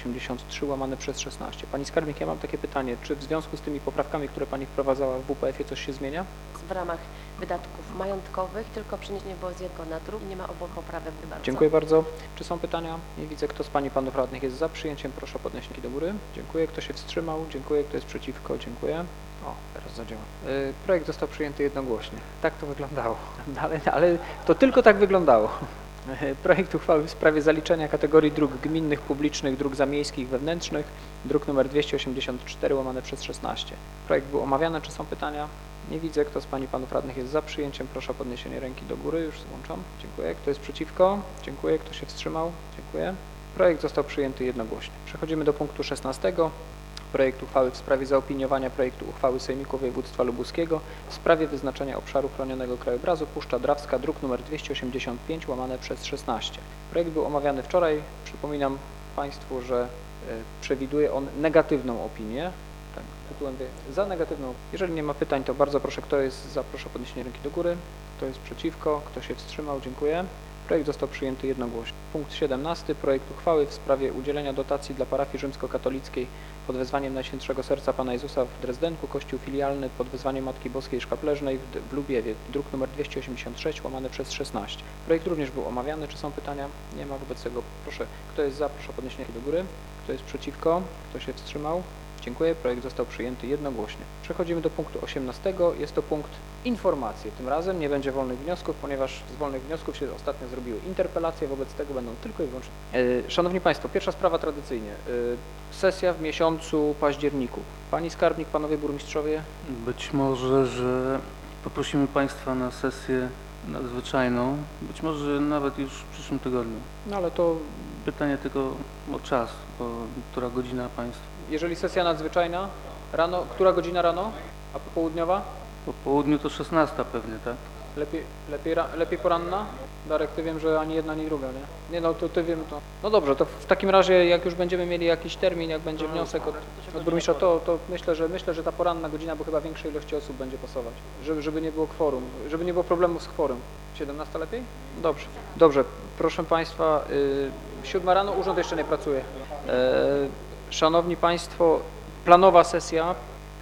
A: 283/16. Pani skarbnik, ja mam takie pytanie, czy w związku z tymi poprawkami, które Pani wprowadzała w WPF-ie, coś się zmienia?
U: W ramach wydatków majątkowych, tylko przeniesienie było z jednego na drugi, nie ma obu poprawek. Bardzo.
A: Dziękuję bardzo. Czy są pytania? Nie widzę. Kto z Pań i Panów Radnych jest za przyjęciem? Proszę o podniesienie do góry. Dziękuję. Kto się wstrzymał? Dziękuję. Kto jest przeciwko? Dziękuję. O, teraz zadziała. Projekt został przyjęty jednogłośnie. Tak to wyglądało, ale to tylko tak wyglądało. Projekt uchwały w sprawie zaliczenia kategorii dróg gminnych, publicznych, dróg zamiejskich, wewnętrznych, druk nr 284/16. Projekt był omawiany. Czy są pytania? Nie widzę. Kto z Pań i Panów Radnych jest za przyjęciem? Proszę o podniesienie ręki do góry. Już złączam. Dziękuję. Kto jest przeciwko? Dziękuję. Kto się wstrzymał? Dziękuję. Projekt został przyjęty jednogłośnie. Przechodzimy do punktu 16. Projekt uchwały w sprawie zaopiniowania projektu uchwały Sejmiku Województwa Lubuskiego w sprawie wyznaczenia obszaru chronionego krajobrazu Puszcza Drawska, druk nr 285/16. Projekt był omawiany wczoraj. Przypominam Państwu, że przewiduje on negatywną opinię. Tak, tytułem za negatywną. Jeżeli nie ma pytań, to bardzo proszę, kto jest za, proszę o podniesienie ręki do góry. Kto jest przeciwko? Kto się wstrzymał? Dziękuję. Projekt został przyjęty jednogłośnie. Punkt 17. Projekt uchwały w sprawie udzielenia dotacji dla parafii rzymskokatolickiej pod wezwaniem Najświętszego Serca Pana Jezusa w Drezdenku, kościół filialny pod wezwaniem Matki Boskiej Szkapleżnej w Lubiewie, druk nr 286/16. Projekt również był omawiany. Czy są pytania? Nie ma. Wobec tego proszę, kto jest za, proszę o podniesienie do góry. Kto jest przeciwko? Kto się wstrzymał? Dziękuję. Projekt został przyjęty jednogłośnie. Przechodzimy do punktu 18. Jest to punkt informacje. Tym razem nie będzie wolnych wniosków, ponieważ z wolnych wniosków się ostatnio zrobiły interpelacje, wobec tego będą tylko i wyłącznie. Szanowni Państwo, pierwsza sprawa tradycyjnie. Sesja w miesiącu październiku. Pani skarbnik, Panowie burmistrzowie?
S: Być może, że poprosimy Państwa na sesję nadzwyczajną, być może nawet już w przyszłym tygodniu.
A: No ale to...
S: Pytanie tylko o czas, bo która godzina Państwo?
A: Jeżeli sesja nadzwyczajna, rano, która godzina rano? A popołudniowa?
S: Po południu to 16 pewnie, tak?
A: Lepiej poranna? Darek, Ty wiem, że ani jedna, ani druga, nie? Nie, no to Ty wiem, to... No dobrze, to w takim razie, jak już będziemy mieli jakiś termin, jak będzie wniosek od burmistrza, to myślę, że ta poranna godzina, bo chyba większej ilości osób będzie pasować, żeby nie było kworum, żeby nie było problemów z kworem. 17 lepiej? Dobrze. Dobrze, proszę Państwa, 7 rano, urząd jeszcze nie pracuje. Szanowni Państwo, planowa sesja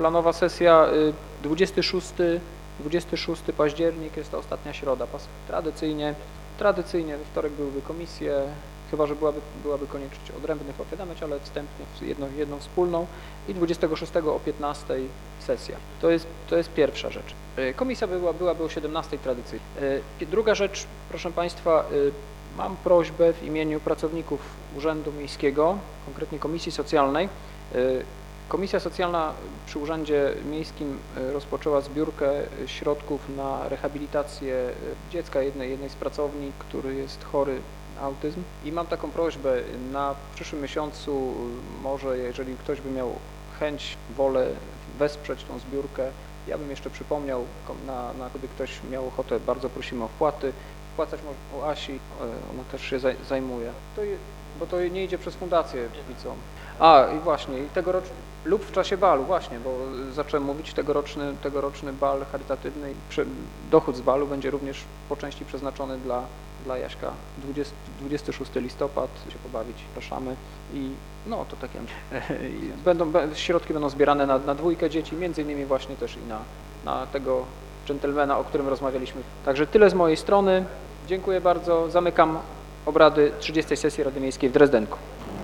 A: 26 październik, jest to ostatnia środa. Tradycyjnie we wtorek byłyby komisje, chyba że byłaby konieczność odrębnych powiadamiać, ale wstępnie jedną wspólną i 26 o 15 sesja. To jest pierwsza rzecz. Komisja byłaby o 17 tradycyjnie. Druga rzecz, proszę Państwa, mam prośbę w imieniu pracowników Urzędu Miejskiego, konkretnie Komisji Socjalnej. Komisja Socjalna przy Urzędzie Miejskim rozpoczęła zbiórkę środków na rehabilitację dziecka jednej z pracowni, który jest chory na autyzm. I mam taką prośbę, w przyszłym miesiącu może, jeżeli ktoś by miał chęć, wolę wesprzeć tą zbiórkę. Ja bym jeszcze przypomniał, gdy ktoś miał ochotę, bardzo prosimy o wpłaty. Wpłacać można u Asi, ona też się zajmuje. Bo to nie idzie przez fundację, widzą. A i właśnie, lub w czasie balu, właśnie, bo zacząłem mówić, tegoroczny bal charytatywny, dochód z balu będzie również po części przeznaczony dla Jaśka. 26 listopad, się pobawić, zapraszamy i no to takie. Środki będą zbierane na 2 dzieci, między innymi właśnie też i na tego dżentelmena, o którym rozmawialiśmy. Także tyle z mojej strony. Dziękuję bardzo. Zamykam obrady 30. sesji Rady Miejskiej w Drezdenku.